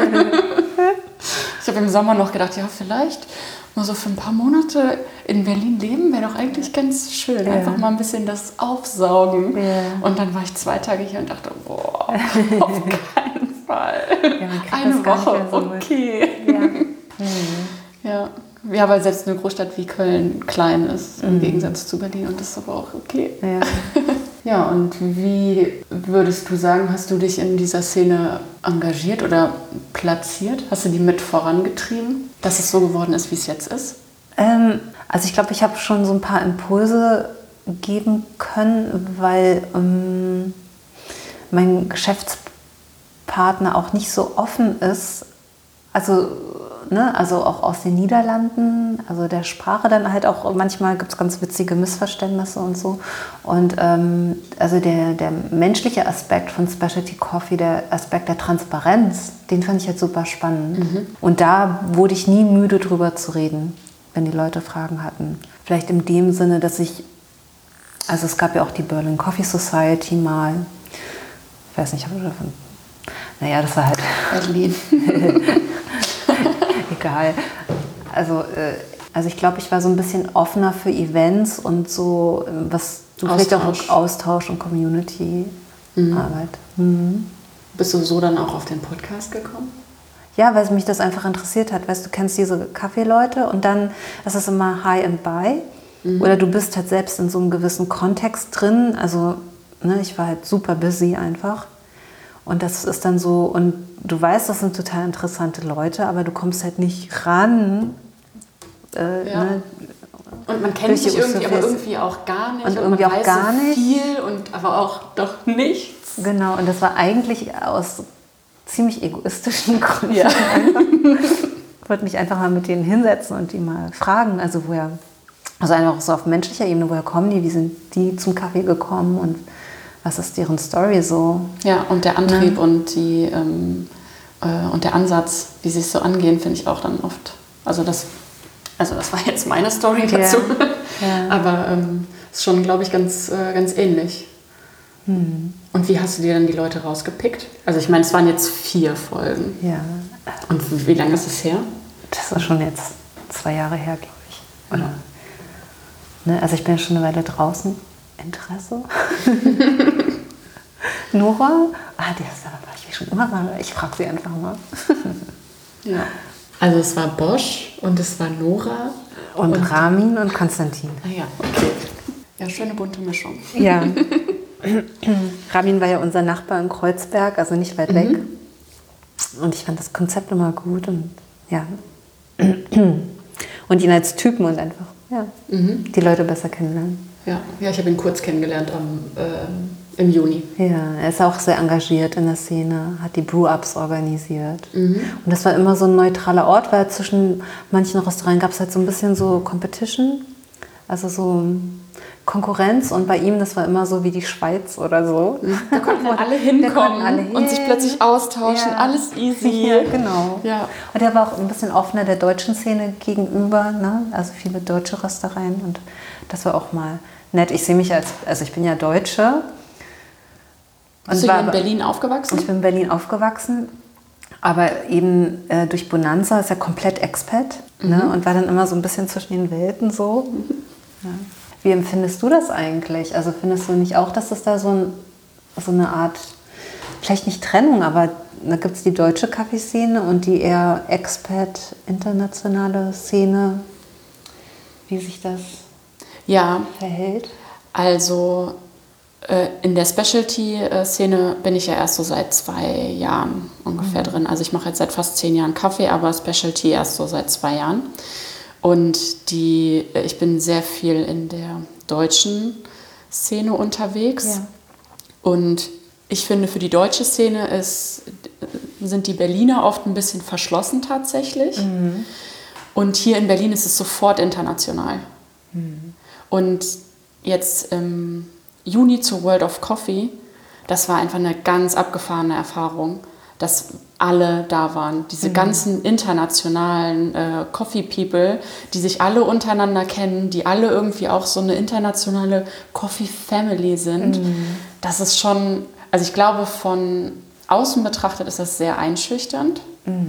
Ich habe im Sommer noch gedacht, ja, vielleicht mal so für ein paar Monate in Berlin leben, wäre doch eigentlich ganz schön. Ja. Einfach mal ein bisschen das aufsaugen. Ja. Und dann war ich 2 Tage hier und dachte, boah, auf keinen Fall. Ja, eine Woche, so okay. Ja, weil selbst eine Großstadt wie Köln klein ist, im Gegensatz zu Berlin. Und das ist aber auch okay. Ja, und wie würdest du sagen, hast du dich in dieser Szene engagiert oder platziert? Hast du die mit vorangetrieben, dass es so geworden ist, wie es jetzt ist?
Also ich glaube, ich habe schon so ein paar Impulse geben können, weil mein Geschäftspartner auch nicht so offen ist. Also auch aus den Niederlanden, also der Sprache dann halt auch, manchmal gibt es ganz witzige Missverständnisse und so. Und also der menschliche Aspekt von Specialty Coffee, der Aspekt der Transparenz, den fand ich halt super spannend. Und da wurde ich nie müde drüber zu reden, wenn die Leute Fragen hatten. Vielleicht in dem Sinne, dass also es gab ja auch die Berlin Coffee Society mal, ich weiß nicht, ob du davon, naja, das war halt
Berlin.
Egal. Also ich glaube, ich war so ein bisschen offener für Events und so, was du vielleicht auch Austausch und Community-Arbeit.
Bist du so dann auch auf den Podcast gekommen?
Ja, weil mich das einfach interessiert hat. Weißt du, kennst diese Kaffeeleute und dann ist es immer High and Buy. Oder du bist halt selbst in so einem gewissen Kontext drin. Also ich war halt super busy einfach. Und das ist dann so, und du weißt, das sind total interessante Leute, aber du kommst halt nicht ran.
Und man kennt sich irgendwie, aber irgendwie auch gar nicht.
Und irgendwie
man
auch
weiß
gar
so
nicht.
viel, aber auch doch nichts.
Genau, und das war eigentlich aus ziemlich egoistischen Gründen.
Ja.
Ich wollte mich einfach mal mit denen hinsetzen und die mal fragen, also einfach so auf menschlicher Ebene, woher kommen die, wie sind die zum Kaffee gekommen und was ist deren Story so?
Ja, und der Antrieb und und der Ansatz, wie sie es so angehen, finde ich auch dann oft. Also das war jetzt meine Story dazu. Ja. Aber ist schon, glaube ich, ganz ähnlich. Und wie hast du dir dann die Leute rausgepickt? Also ich meine, es waren jetzt 4 Folgen.
Ja.
Und wie lange ist es her?
Das war schon jetzt 2 Jahre her, glaube ich. Oder? Also ich bin ja schon eine Weile draußen. Interesse? Nora? Die hast du aber schon immer mal. Ich frage sie einfach mal.
Ja. Also es war Bosch und es war Nora.
Und Ramin und Konstantin.
Ah ja, okay. Ja, schöne bunte Mischung.
Ja. Ramin war ja unser Nachbar in Kreuzberg, also nicht weit weg. Und ich fand das Konzept immer gut und ja. Und ihn als Typen und einfach die Leute besser kennenlernen.
Ja, ich habe ihn kurz kennengelernt im Juni.
Ja, er ist auch sehr engagiert in der Szene, hat die Brew-Ups organisiert. Und das war immer so ein neutraler Ort, weil zwischen manchen Restaurants gab es halt so ein bisschen so Competition, also so Konkurrenz. Und bei ihm, das war immer so wie die Schweiz oder so.
Da konnten alle hinkommen und sich plötzlich austauschen, alles easy.
Ja, genau.
Ja.
Und er war auch ein bisschen offener der deutschen Szene gegenüber, ne? Also viele deutsche Röstereien und das war auch mal nett. Ich sehe mich also ich bin ja Deutsche.
Bist du hier in Berlin aufgewachsen?
Ich bin in Berlin aufgewachsen, aber eben durch Bonanza ist ja komplett Expat, ne? Und war dann immer so ein bisschen zwischen den Welten so. Ja. Wie empfindest du das eigentlich? Also findest du nicht auch, dass es da so eine Art, vielleicht nicht Trennung, aber da gibt es die deutsche Kaffeeszene und die eher Expat, internationale Szene, wie sich das verhält?
Also in der Specialty-Szene bin ich ja erst so seit 2 Jahren ungefähr drin. Also ich mache jetzt seit fast 10 Jahren Kaffee, aber Specialty erst so seit 2 Jahren. Und ich bin sehr viel in der deutschen Szene unterwegs. Ja. Und ich finde, für die deutsche Szene sind die Berliner oft ein bisschen verschlossen tatsächlich. Und hier in Berlin ist es sofort international. Und jetzt im Juni zur World of Coffee, das war einfach eine ganz abgefahrene Erfahrung, dass alle da waren. Diese ganzen internationalen Coffee People, die sich alle untereinander kennen, die alle irgendwie auch so eine internationale Coffee Family sind. Das ist schon, also ich glaube, von außen betrachtet ist das sehr einschüchternd.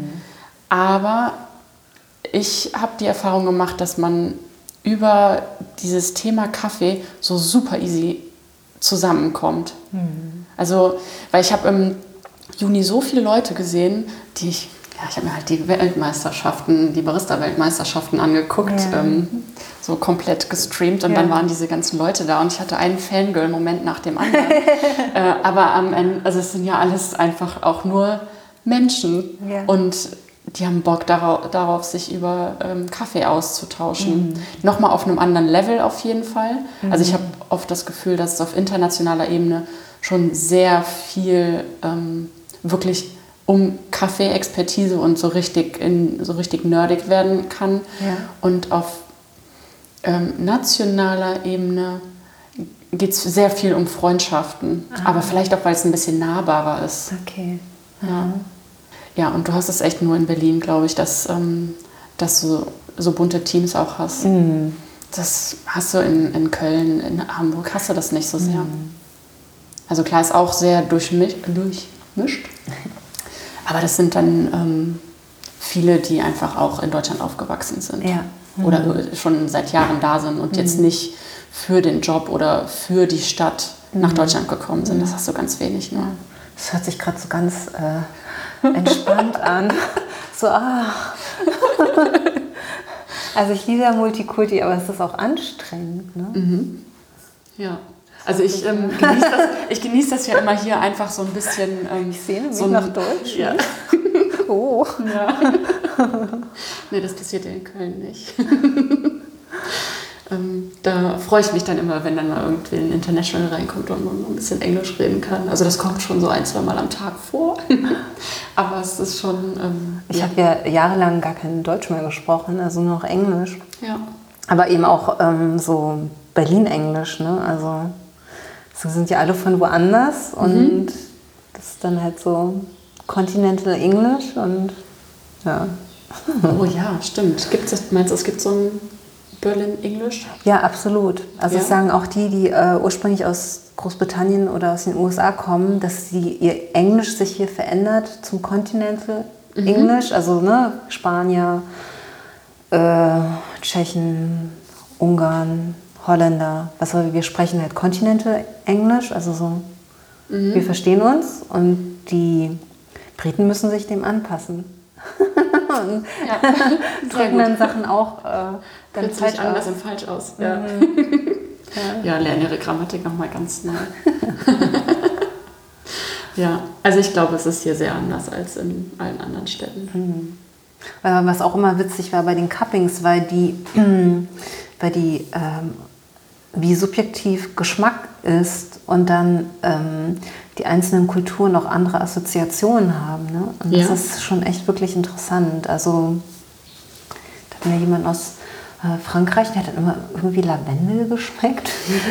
Aber ich habe die Erfahrung gemacht, dass man über dieses Thema Kaffee so super easy zusammenkommt. Also, weil ich habe im Juni so viele Leute gesehen, ich habe mir halt die Weltmeisterschaften, die Barista-Weltmeisterschaften angeguckt, so komplett gestreamt und dann waren diese ganzen Leute da und ich hatte einen Fangirl-Moment nach dem anderen. Aber am Ende, also es sind ja alles einfach auch nur Menschen und die haben Bock darauf, sich über Kaffee auszutauschen. Nochmal auf einem anderen Level auf jeden Fall. Also ich habe oft das Gefühl, dass es auf internationaler Ebene schon sehr viel wirklich um Kaffee-Expertise und so richtig nerdig werden kann. Ja. Und auf nationaler Ebene geht es sehr viel um Freundschaften. Aber vielleicht auch, weil es ein bisschen nahbarer ist.
Okay.
Ja, und du hast es echt nur in Berlin, glaube ich, dass du so bunte Teams auch hast. Das hast du in Köln, in Hamburg, hast du das nicht so sehr. Also klar, ist auch sehr durchmischt. Aber das sind dann viele, die einfach auch in Deutschland aufgewachsen sind. Ja. Oder schon seit Jahren da sind und jetzt nicht für den Job oder für die Stadt nach Deutschland gekommen sind. Das hast du ganz wenig nur.
Das hört sich gerade so ganz entspannt an. So, Also ich liebe ja Multikulti, aber es ist auch anstrengend. Ne?
Ja. Also ich genieße das ja immer hier einfach so ein bisschen.
Ich sehne mich nach Deutsch.
Ja.
Oh.
Ja. Nee, das passiert ja in Köln nicht. Da freue ich mich dann immer, wenn dann mal irgendwie ein International reinkommt und man ein bisschen Englisch reden kann. Also das kommt schon so 1-2 Mal am Tag vor. Aber es ist schon...
ich habe ja jahrelang gar kein Deutsch mehr gesprochen, also nur noch Englisch.
Ja.
Aber eben auch so Berlin-Englisch, ne? Also so sind ja alle von woanders und das ist dann halt so Continental English und ja.
Oh ja, stimmt. Meinst du, es gibt so ein Berlin English?
Ja, absolut. Also das sagen auch die ursprünglich aus Großbritannien oder aus den USA kommen, dass ihr Englisch sich hier verändert zum Continental English. Also ne, Spanier, Tschechen, Ungarn, Holländer. Wir sprechen halt Continental English, also so. Wir verstehen uns und die Briten müssen sich dem anpassen. Und drücken dann Sachen auch
ganz falsch anders und falsch aus. Ja. Ja, lernen ihre Grammatik nochmal ganz neu. Ja, also ich glaube, es ist hier sehr anders als in allen anderen Städten.
Was auch immer witzig war bei den Cuppings, weil die wie subjektiv Geschmack ist und dann die einzelnen Kulturen auch andere Assoziationen haben. Ne? Und das ist schon echt wirklich interessant. Also da hat mir jemand aus Frankreich, der hat dann immer irgendwie Lavendel geschmeckt.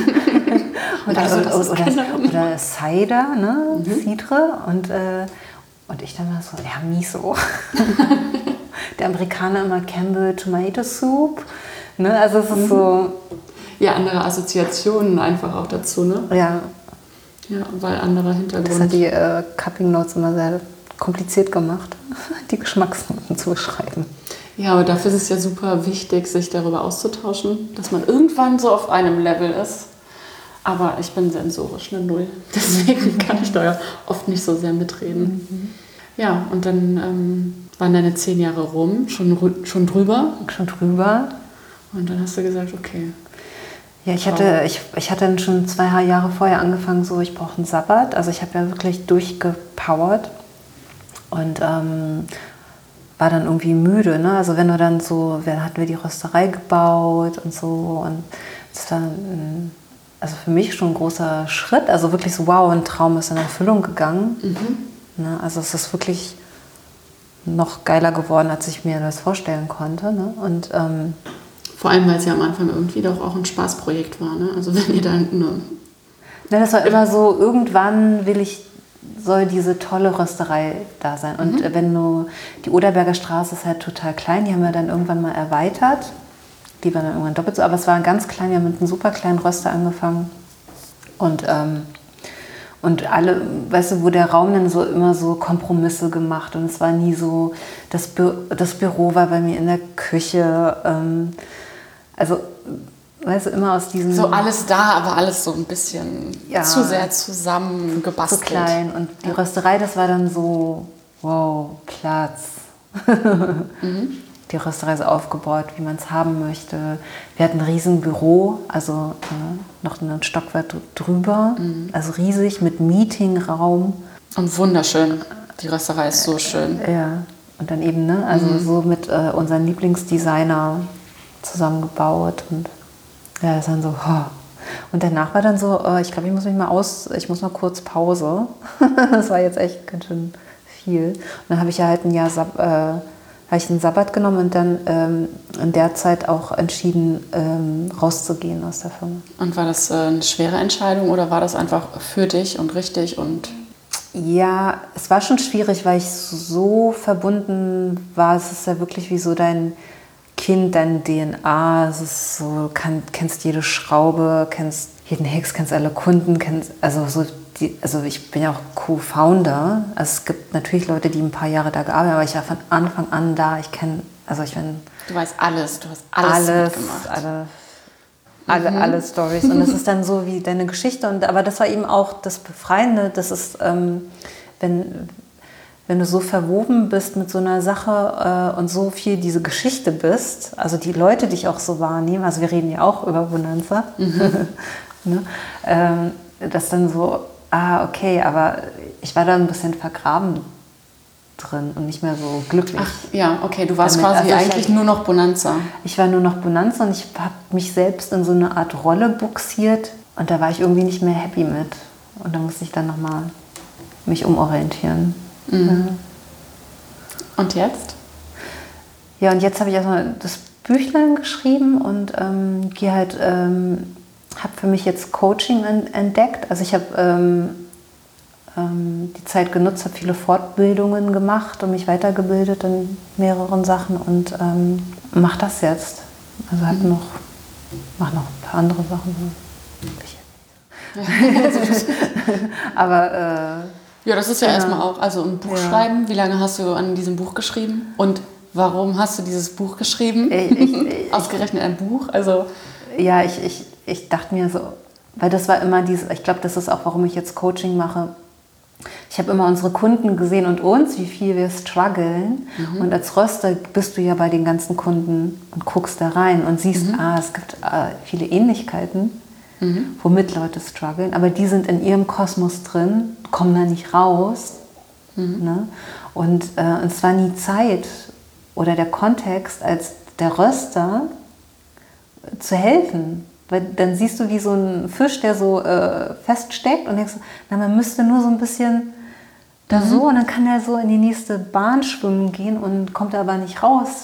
oder Cider, ne? Cidre. Und ich dann mal so, ja, Miso. Der Amerikaner immer Campbell Tomato Soup. Ne? Also es ist so...
Ja, andere Assoziationen einfach auch dazu, ne?
Ja.
Ja, weil anderer Hintergrund.
Das hat die Cupping Notes immer sehr kompliziert gemacht, die Geschmacksnoten zu beschreiben.
Ja, aber dafür ist es ja super wichtig, sich darüber auszutauschen, dass man irgendwann so auf einem Level ist. Aber ich bin sensorisch eine Null. Deswegen kann ich da ja oft nicht so sehr mitreden. Ja, und dann waren deine 10 Jahre rum, schon drüber.
Schon drüber.
Und dann hast du gesagt, okay.
Ja, ich hatte dann schon 2 Jahre vorher angefangen, so ich brauche einen Sabbat. Also ich habe ja wirklich durchgepowert und war dann irgendwie müde. Ne? Also wenn du dann so, hatten wir die Rösterei gebaut und so und das war also für mich schon ein großer Schritt. Also wirklich so, wow, ein Traum ist in Erfüllung gegangen. Ne? Also es ist wirklich noch geiler geworden, als ich mir das vorstellen konnte. Ne? Und
vor allem, weil es ja am Anfang irgendwie doch auch ein Spaßprojekt war, ne? Also wenn ihr dann
das war immer so, irgendwann soll diese tolle Rösterei da sein. Und die Oderberger Straße ist halt total klein, die haben wir dann irgendwann mal erweitert. Die war dann irgendwann doppelt so, aber es war ganz klein, wir haben mit einem super kleinen Röster angefangen. Und alle, weißt du, wo der Raum dann so immer so Kompromisse gemacht und es war nie so, das Büro war bei mir in der Küche, also, weißt du, immer aus diesem...
So alles da, aber alles so ein bisschen zu sehr zusammengebastelt.
So klein. Und die Rösterei, das war dann so, wow, Platz. die Rösterei so aufgebaut, wie man es haben möchte. Wir hatten ein riesen Büro, also noch einen Stockwerk drüber, also riesig mit Meetingraum.
Und wunderschön. Die Rösterei ist so schön.
Ja, und dann eben, ne, also so mit unseren Lieblingsdesigner zusammengebaut und ja, das dann so, Und danach war dann so, ich glaube, ich muss mal kurz Pause. Das war jetzt echt ganz schön viel. Und dann habe ich ja halt ein Jahr einen Sabbat genommen und dann in der Zeit auch entschieden, rauszugehen aus der Firma.
Und war das eine schwere Entscheidung oder war das einfach für dich und richtig?
Ja, es war schon schwierig, weil ich so verbunden war. Es ist ja wirklich wie so dein Kind, deine DNA. Es ist so, kennst jede Schraube, kennst jeden Hex, kennst alle Kunden, also ich bin ja auch Co-Founder. Also es gibt natürlich Leute, die ein paar Jahre da gearbeitet haben, aber ich war von Anfang an da.
Du weißt alles, du hast alles mitgemacht.
Alle Storys. Und das ist dann so wie deine Geschichte. Aber das war eben auch das Befreiende. Das ist, wenn du so verwoben bist mit so einer Sache und so viel diese Geschichte bist, also die Leute dich auch so wahrnehmen, also wir reden ja auch über Bonanza, ne? Das dann so, okay, aber ich war da ein bisschen vergraben drin und nicht mehr so glücklich.
Ach ja, okay, du warst quasi eigentlich nur noch Bonanza.
Ich war nur noch Bonanza und ich habe mich selbst in so eine Art Rolle buxiert und da war ich irgendwie nicht mehr happy mit. Und da musste ich dann nochmal mich umorientieren.
Und jetzt?
Ja, und jetzt habe ich erstmal das Büchlein geschrieben und habe für mich jetzt Coaching entdeckt. Also ich habe die Zeit genutzt, habe viele Fortbildungen gemacht und mich weitergebildet in mehreren Sachen und mache das jetzt. Also mache noch ein paar andere Sachen. Aber
ja, das ist ja erstmal auch, also ein Buch schreiben. Wie lange hast du an diesem Buch geschrieben? Und warum hast du dieses Buch geschrieben? Ausgerechnet ein Buch? Also
ja, ich dachte mir so, weil das war immer ich glaube, das ist auch, warum ich jetzt Coaching mache. Ich habe immer unsere Kunden gesehen und uns, wie viel wir strugglen. Und als Röster bist du ja bei den ganzen Kunden und guckst da rein und siehst, es gibt viele Ähnlichkeiten, womit Leute strugglen. Aber die sind in ihrem Kosmos drin, kommen da nicht raus. Ne? Und es war nie Zeit oder der Kontext, als der Röster zu helfen. Weil dann siehst du wie so ein Fisch, der so feststeckt und denkst, man müsste nur so ein bisschen da so und dann kann er so in die nächste Bahn schwimmen gehen und kommt aber nicht raus,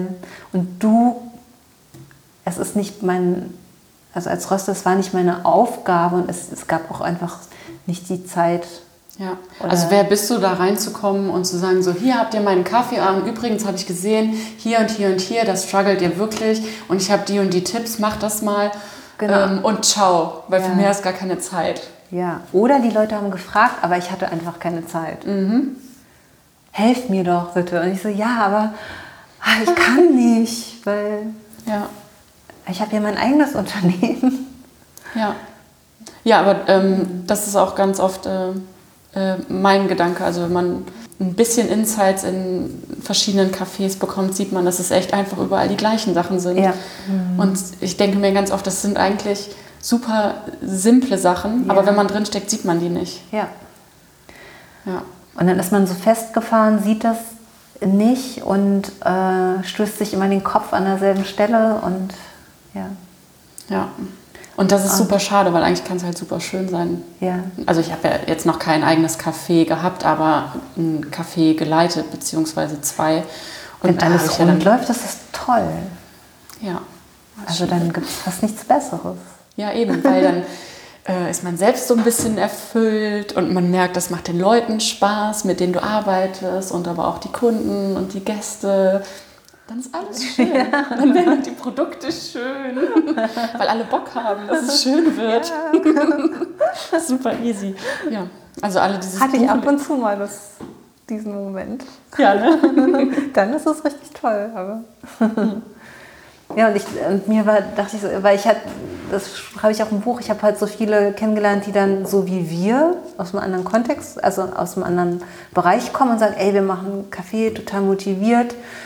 es ist nicht also als Röster, es war nicht meine Aufgabe und es gab auch einfach nicht die Zeit.
Ja, also wer bist du, da reinzukommen und zu sagen, so hier habt ihr meinen Kaffee, übrigens habe ich gesehen, hier und hier und hier, das struggelt ihr wirklich und ich habe die und die Tipps, macht das mal und ciao, weil für mehr ist gar keine Zeit.
Ja, oder die Leute haben gefragt, aber ich hatte einfach keine Zeit. Helft mir doch bitte. Und ich so, ja, aber ich kann nicht, weil ich habe ja mein eigenes Unternehmen.
Ja, aber das ist auch ganz oft mein Gedanke. Also wenn man ein bisschen Insights in verschiedenen Cafés bekommt, sieht man, dass es echt einfach überall die gleichen Sachen sind. Ja. Und ich denke mir ganz oft, das sind eigentlich super simple Sachen, aber wenn man drinsteckt, sieht man die nicht.
Ja. Und dann ist man so festgefahren, sieht das nicht und stößt sich immer den Kopf an derselben Stelle und
ja. Und das ist super schade, weil eigentlich kann es halt super schön sein.
Ja.
Also ich habe ja jetzt noch kein eigenes Café gehabt, aber ein Café geleitet, beziehungsweise 2.
Und wenn alles rund läuft, das ist toll.
Ja.
Also dann gibt es fast nichts Besseres.
Ja, eben, weil dann ist man selbst so ein bisschen erfüllt und man merkt, das macht den Leuten Spaß, mit denen du arbeitest und aber auch die Kunden und die Gäste. Dann ist alles schön. Ja. Dann werden die Produkte schön, weil alle Bock haben, dass es schön wird. Ja. Super easy. Ja, also alle dieses
hatte ich ab und zu mal diesen Moment.
Ja, ne?
Dann ist es richtig toll. Aber ja, und mir dachte ich so, weil das schreibe ich auch im Buch, ich habe halt so viele kennengelernt, die dann so wie wir aus einem anderen Kontext, also aus einem anderen Bereich kommen und sagen, ey, wir machen Kaffee, total motiviert,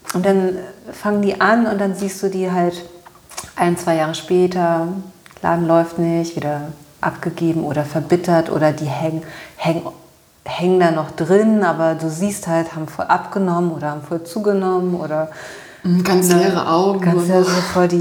Und dann fangen die an und dann siehst du die halt 1-2 Jahre später, Laden läuft nicht, wieder abgegeben oder verbittert oder die hängen da noch drin, aber du siehst halt, haben voll abgenommen oder haben voll zugenommen oder
ganz leere Augen.
Ganz leere, voll die,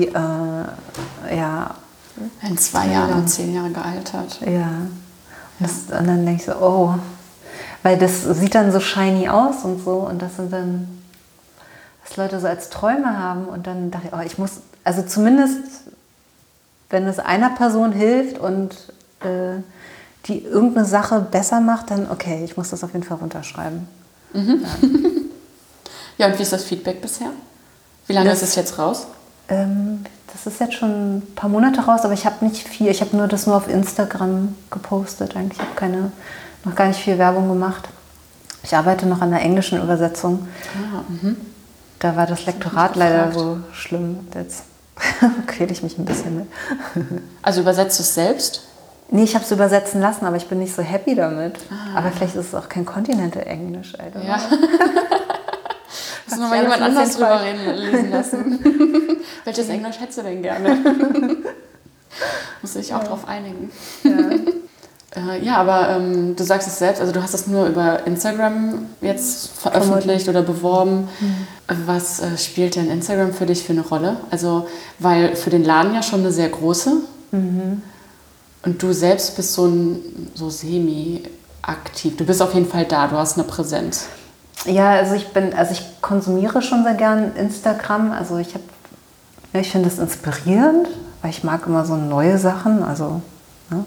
in 2 Jahren und 10 Jahre gealtert.
Ja. Und dann denke ich so, oh, weil das sieht dann so shiny aus und so und das sind dann, was Leute so als Träume haben und dann dachte ich, oh, ich muss, also zumindest, wenn es einer Person hilft und die irgendeine Sache besser macht, dann okay, ich muss das auf jeden Fall runterschreiben.
Mhm. Ja, und wie ist das Feedback bisher? Wie lange ist es jetzt raus?
Das ist jetzt schon ein paar Monate raus, aber ich habe nicht viel. Ich habe das nur auf Instagram gepostet. Eigentlich habe ich noch gar nicht viel Werbung gemacht. Ich arbeite noch an der englischen Übersetzung. Da war das Lektorat leider so schlimm. Jetzt quäle ich mich ein bisschen mit.
Also übersetzt du es selbst?
Nee, ich habe es übersetzen lassen, aber ich bin nicht so happy damit. Aber vielleicht ist es auch kein Continental-Englisch, Alter.
Ja. Muss noch mal jemand anders drüber lesen lassen. Welches Englisch hättest du denn gerne? Muss ich auch drauf einigen. Ja, aber du sagst es selbst, also du hast es nur über Instagram jetzt veröffentlicht oder beworben. Was spielt denn Instagram für dich für eine Rolle? Also, weil für den Laden ja schon eine sehr große. Und du selbst bist so semi-aktiv. Du bist auf jeden Fall da, du hast eine Präsenz.
Ja, also ich konsumiere schon sehr gern Instagram. Also ich finde das inspirierend, weil ich mag immer so neue Sachen. Also, ne?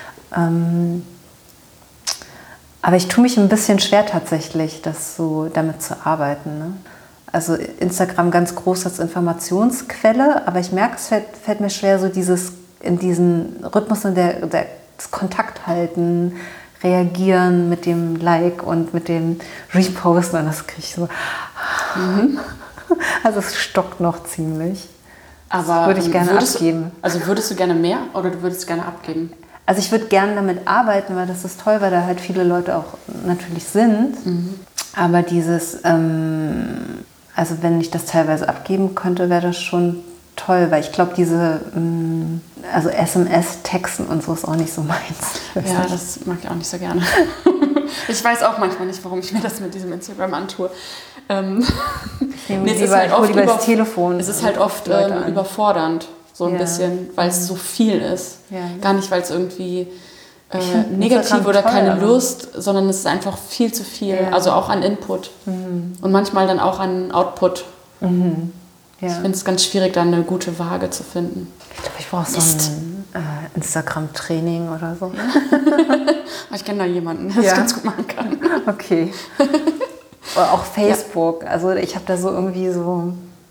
Aber ich tue mich ein bisschen schwer tatsächlich, damit zu arbeiten. Ne? Also Instagram ganz groß als Informationsquelle, aber ich merke, es fällt mir schwer, so in diesen Rhythmus das Kontakt halten, reagieren mit dem Like und mit dem Reposten. Und das kriege ich so. Also es stockt noch ziemlich.
Aber
das würde ich gerne abgeben.
Also würdest du gerne mehr oder du würdest gerne abgeben?
Also ich würde gerne damit arbeiten, weil das ist toll, weil da halt viele Leute auch natürlich sind. Aber also wenn ich das teilweise abgeben könnte, wäre das schon toll, weil ich glaube, also SMS-Texten und so ist auch nicht so meins.
Ja, das mag ich auch nicht so gerne. Ich weiß auch manchmal nicht, warum ich mir das mit diesem Instagram antue.
Ich nehme lieber das Telefon.
Es ist halt oft überfordernd, so ein bisschen, weil es so viel ist. Ja. Gar nicht, weil es irgendwie negativ oder keine Lust, sondern es ist einfach viel zu viel. Ja. Also auch an Input und manchmal dann auch an Output. Ja. Ich finde es ganz schwierig, da eine gute Waage zu finden.
Ich glaube, ich brauche so ein Instagram-Training oder so.
Ich kenne da jemanden, der das ganz gut machen kann.
Okay. Oder auch Facebook. Ja. Also ich habe da so irgendwie so...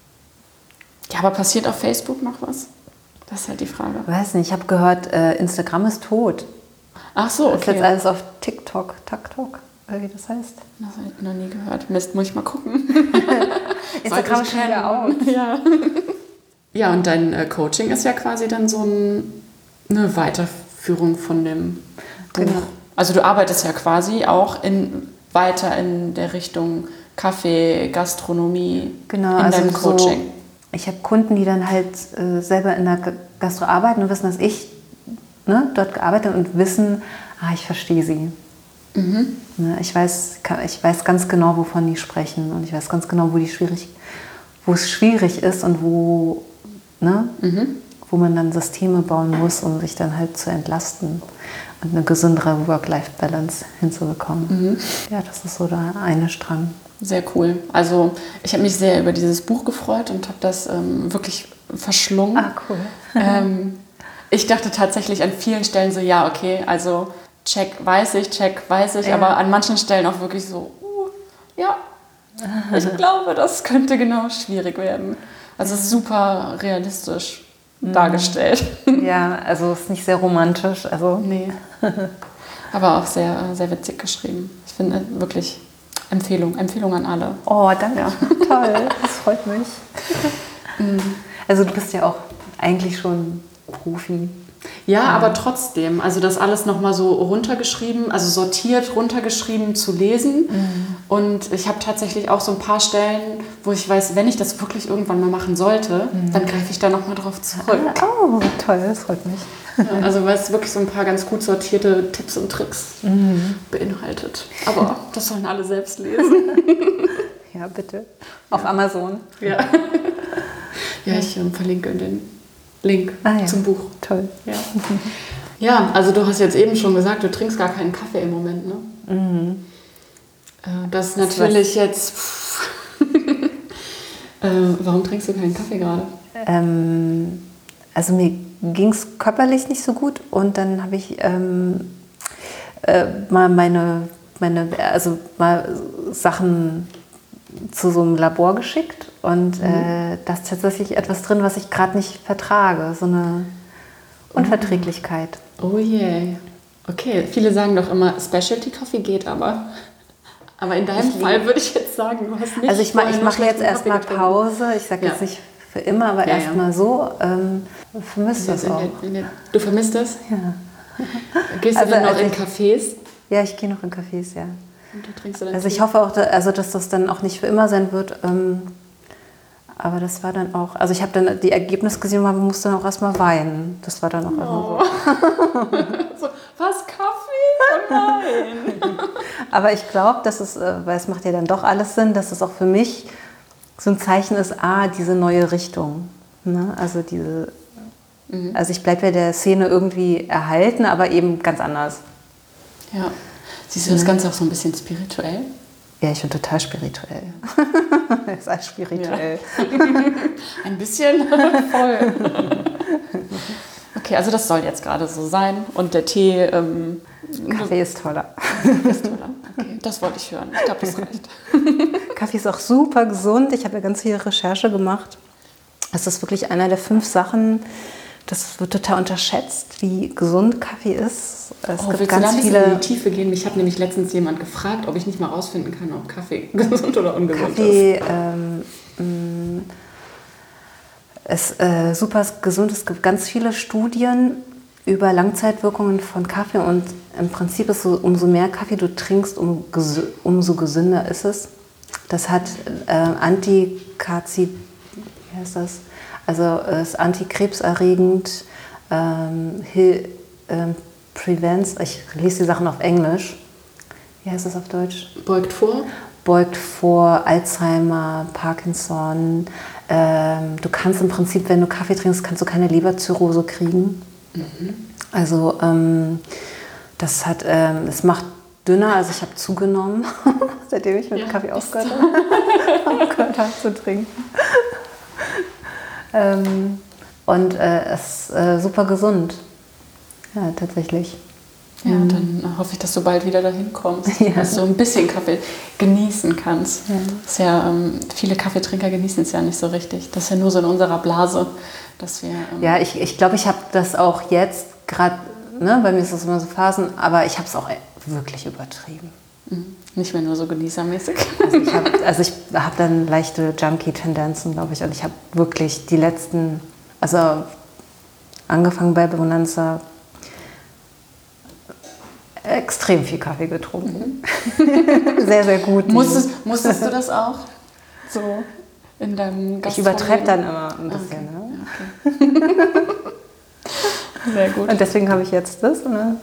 Ja, aber passiert auf Facebook noch was? Das ist halt die Frage.
Weiß nicht, ich habe gehört, Instagram ist tot.
Ach so, okay.
Das ist jetzt alles auf TikTok, wie das heißt.
Das habe ich noch nie gehört. Mist, muss ich mal gucken.
Instagram ist schon wieder out.
Ja. Ja, und dein Coaching ist ja quasi dann so eine Weiterführung von dem Buch. Genau. Also du arbeitest ja quasi auch weiter in der Richtung Kaffee, Gastronomie in deinem Coaching.
Ich habe Kunden, die dann halt selber in der Gastro arbeiten und wissen, dass ich dort gearbeitet habe und wissen, ich verstehe sie. Ich weiß ganz genau, wovon die sprechen und ich weiß ganz genau, wo es schwierig ist und wo man dann Systeme bauen muss, um sich dann halt zu entlasten und eine gesündere Work-Life-Balance hinzubekommen. Ja, das ist so der eine Strang.
Sehr cool. Also ich habe mich sehr über dieses Buch gefreut und habe das wirklich verschlungen.
Cool.
Ich dachte tatsächlich an vielen Stellen so, ja, okay, also check weiß ich, aber an manchen Stellen auch wirklich so, ja, ich glaube, das könnte genau schwierig werden. Also es ist super realistisch dargestellt.
Ja, also es ist nicht sehr romantisch. Also
nee. Aber auch sehr, sehr witzig geschrieben. Ich finde wirklich Empfehlung an alle.
Oh, danke. Ja. Toll, das freut mich. Also du bist ja auch eigentlich schon Profi.
Ja, aber trotzdem, also das alles nochmal so runtergeschrieben, also sortiert runtergeschrieben zu lesen. Und ich habe tatsächlich auch so ein paar Stellen, wo ich weiß, wenn ich das wirklich irgendwann mal machen sollte, dann greife ich da nochmal drauf zurück.
Oh, toll, das freut mich.
Ja, also weil es wirklich so ein paar ganz gut sortierte Tipps und Tricks beinhaltet. Aber das sollen alle selbst lesen.
Ja, bitte. Auf Amazon.
Ja, ja, ich verlinke den Link zum Buch.
Toll.
Ja. Ja, also du hast jetzt eben schon gesagt, du trinkst gar keinen Kaffee im Moment, ne? Das ist natürlich jetzt... warum trinkst du keinen Kaffee gerade?
Also mir ging es körperlich nicht so gut und dann habe ich mal meine Sachen zu so einem Labor geschickt und da ist tatsächlich etwas drin, was ich gerade nicht vertrage, so eine Unverträglichkeit.
Oh je. Okay, viele sagen doch immer, Specialty Coffee geht aber. Aber in deinem Fall würde ich jetzt sagen, du hast nicht...
Also ich mache jetzt erstmal Pause, ich sage jetzt nicht für immer, aber erstmal so. Vermisst das auch.
Du vermisst das?
Ja.
Gehst du dann noch in Cafés?
Ja, ich gehe noch in Cafés, ja.
Und da trinkst du dann
also ich hoffe auch, dass das dann auch nicht für immer sein wird. Aber das war dann auch, also ich habe dann die Ergebnisse gesehen und musste dann auch erstmal weinen. Das war dann auch
so, was, Kaffee? Oh nein!
Aber ich glaube, dass es, weil es macht ja dann doch alles Sinn, dass es auch für mich so ein Zeichen ist, diese neue Richtung. Ne? Also also ich bleibe ja der Szene irgendwie erhalten, aber eben ganz anders.
Ja. Siehst du das Ganze auch so ein bisschen spirituell?
Ja, ich bin total spirituell. Es ist alles spirituell.
Ja. Ein bisschen voll. Okay, also das soll jetzt gerade so sein. Und der Tee...
Kaffee ist toller.
Okay, das wollte ich hören. Ich glaube, das reicht.
Kaffee ist auch super gesund. Ich habe ja ganz viel Recherche gemacht. Es ist wirklich einer der 5 Sachen, das wird total unterschätzt, wie gesund Kaffee ist. Es gibt
willst
ganz
du da ein bisschen
viele
in die Tiefe gehen? Mich hat nämlich letztens jemand gefragt, ob ich nicht mal rausfinden kann, ob Kaffee gesund oder ungesund
ist. Ist super gesund. Es gibt ganz viele Studien über Langzeitwirkungen von Kaffee und im Prinzip ist so, umso mehr Kaffee du trinkst, umso gesünder ist es. Das hat wie heißt das? Also es ist antikrebserregend, prevents, ich lese die Sachen auf Englisch. Wie heißt das auf Deutsch?
Beugt vor?
Beugt vor Alzheimer, Parkinson. Du kannst im Prinzip, wenn du Kaffee trinkst, kannst du keine Leberzirrhose kriegen. Also es macht dünner, also ich habe zugenommen, seitdem ich mit Kaffee aufgehört habe zu trinken. Und es ist super gesund. Ja, tatsächlich.
Ja, dann hoffe ich, dass du bald wieder dahin kommst, dass du ein bisschen Kaffee genießen kannst. Ja. Das ist ja, viele Kaffeetrinker genießen es ja nicht so richtig. Das ist ja nur so in unserer Blase, dass wir...
ja, ich glaube, ich habe das auch jetzt gerade, ne, bei mir ist das immer so Phasen, aber ich habe es auch wirklich übertrieben.
Nicht mehr nur so genießermäßig.
Also ich habe dann leichte Junkie-Tendenzen, glaube ich. Und ich habe wirklich die letzten, also angefangen bei Bonanza, extrem viel Kaffee getrunken. Sehr, sehr gut.
Musstest du das auch? So in deinem Gastronomie?
Ich übertreibe dann immer ein bisschen.
Okay. Ne? Okay. Sehr gut.
Und deswegen habe ich jetzt das. Ne?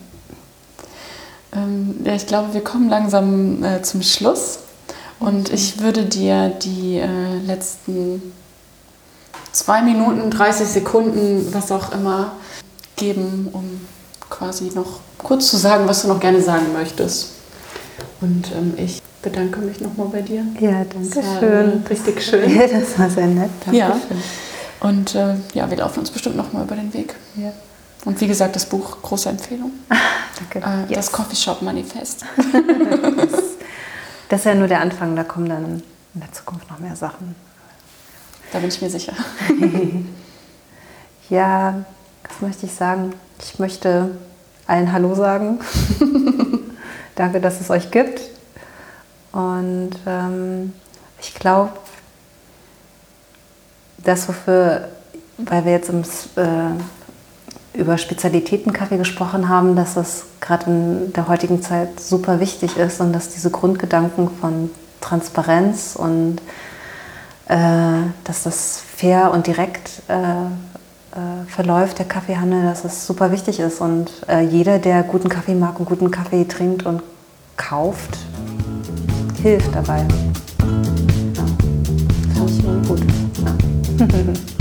Ja, ich glaube, wir kommen langsam zum Schluss. Und ich würde dir die letzten 2 Minuten, 30 Sekunden, was auch immer, geben, um quasi noch kurz zu sagen, was du noch gerne sagen möchtest. Und ich bedanke mich nochmal bei dir.
Ja, danke schön.
Richtig schön.
Ja, das war sehr nett. Danke
ja.
schön.
Und wir laufen uns bestimmt nochmal über den Weg.
Ja.
Und wie gesagt, das Buch, große Empfehlung.
Danke.
Das Coffeeshop-Manifest.
Das ist ja nur der Anfang, da kommen dann in der Zukunft noch mehr Sachen.
Da bin ich mir sicher.
Ja, was möchte ich sagen? Ich möchte allen Hallo sagen. Danke, dass es euch gibt. Und ich glaube, weil wir jetzt über Spezialitätenkaffee gesprochen haben, dass das gerade in der heutigen Zeit super wichtig ist und dass diese Grundgedanken von Transparenz und dass das fair und direkt verläuft, der Kaffeehandel, dass es super wichtig ist. Und jeder, der guten Kaffee mag und guten Kaffee trinkt und kauft, hilft dabei. Ja. Das finde ich irgendwie gut. Ja.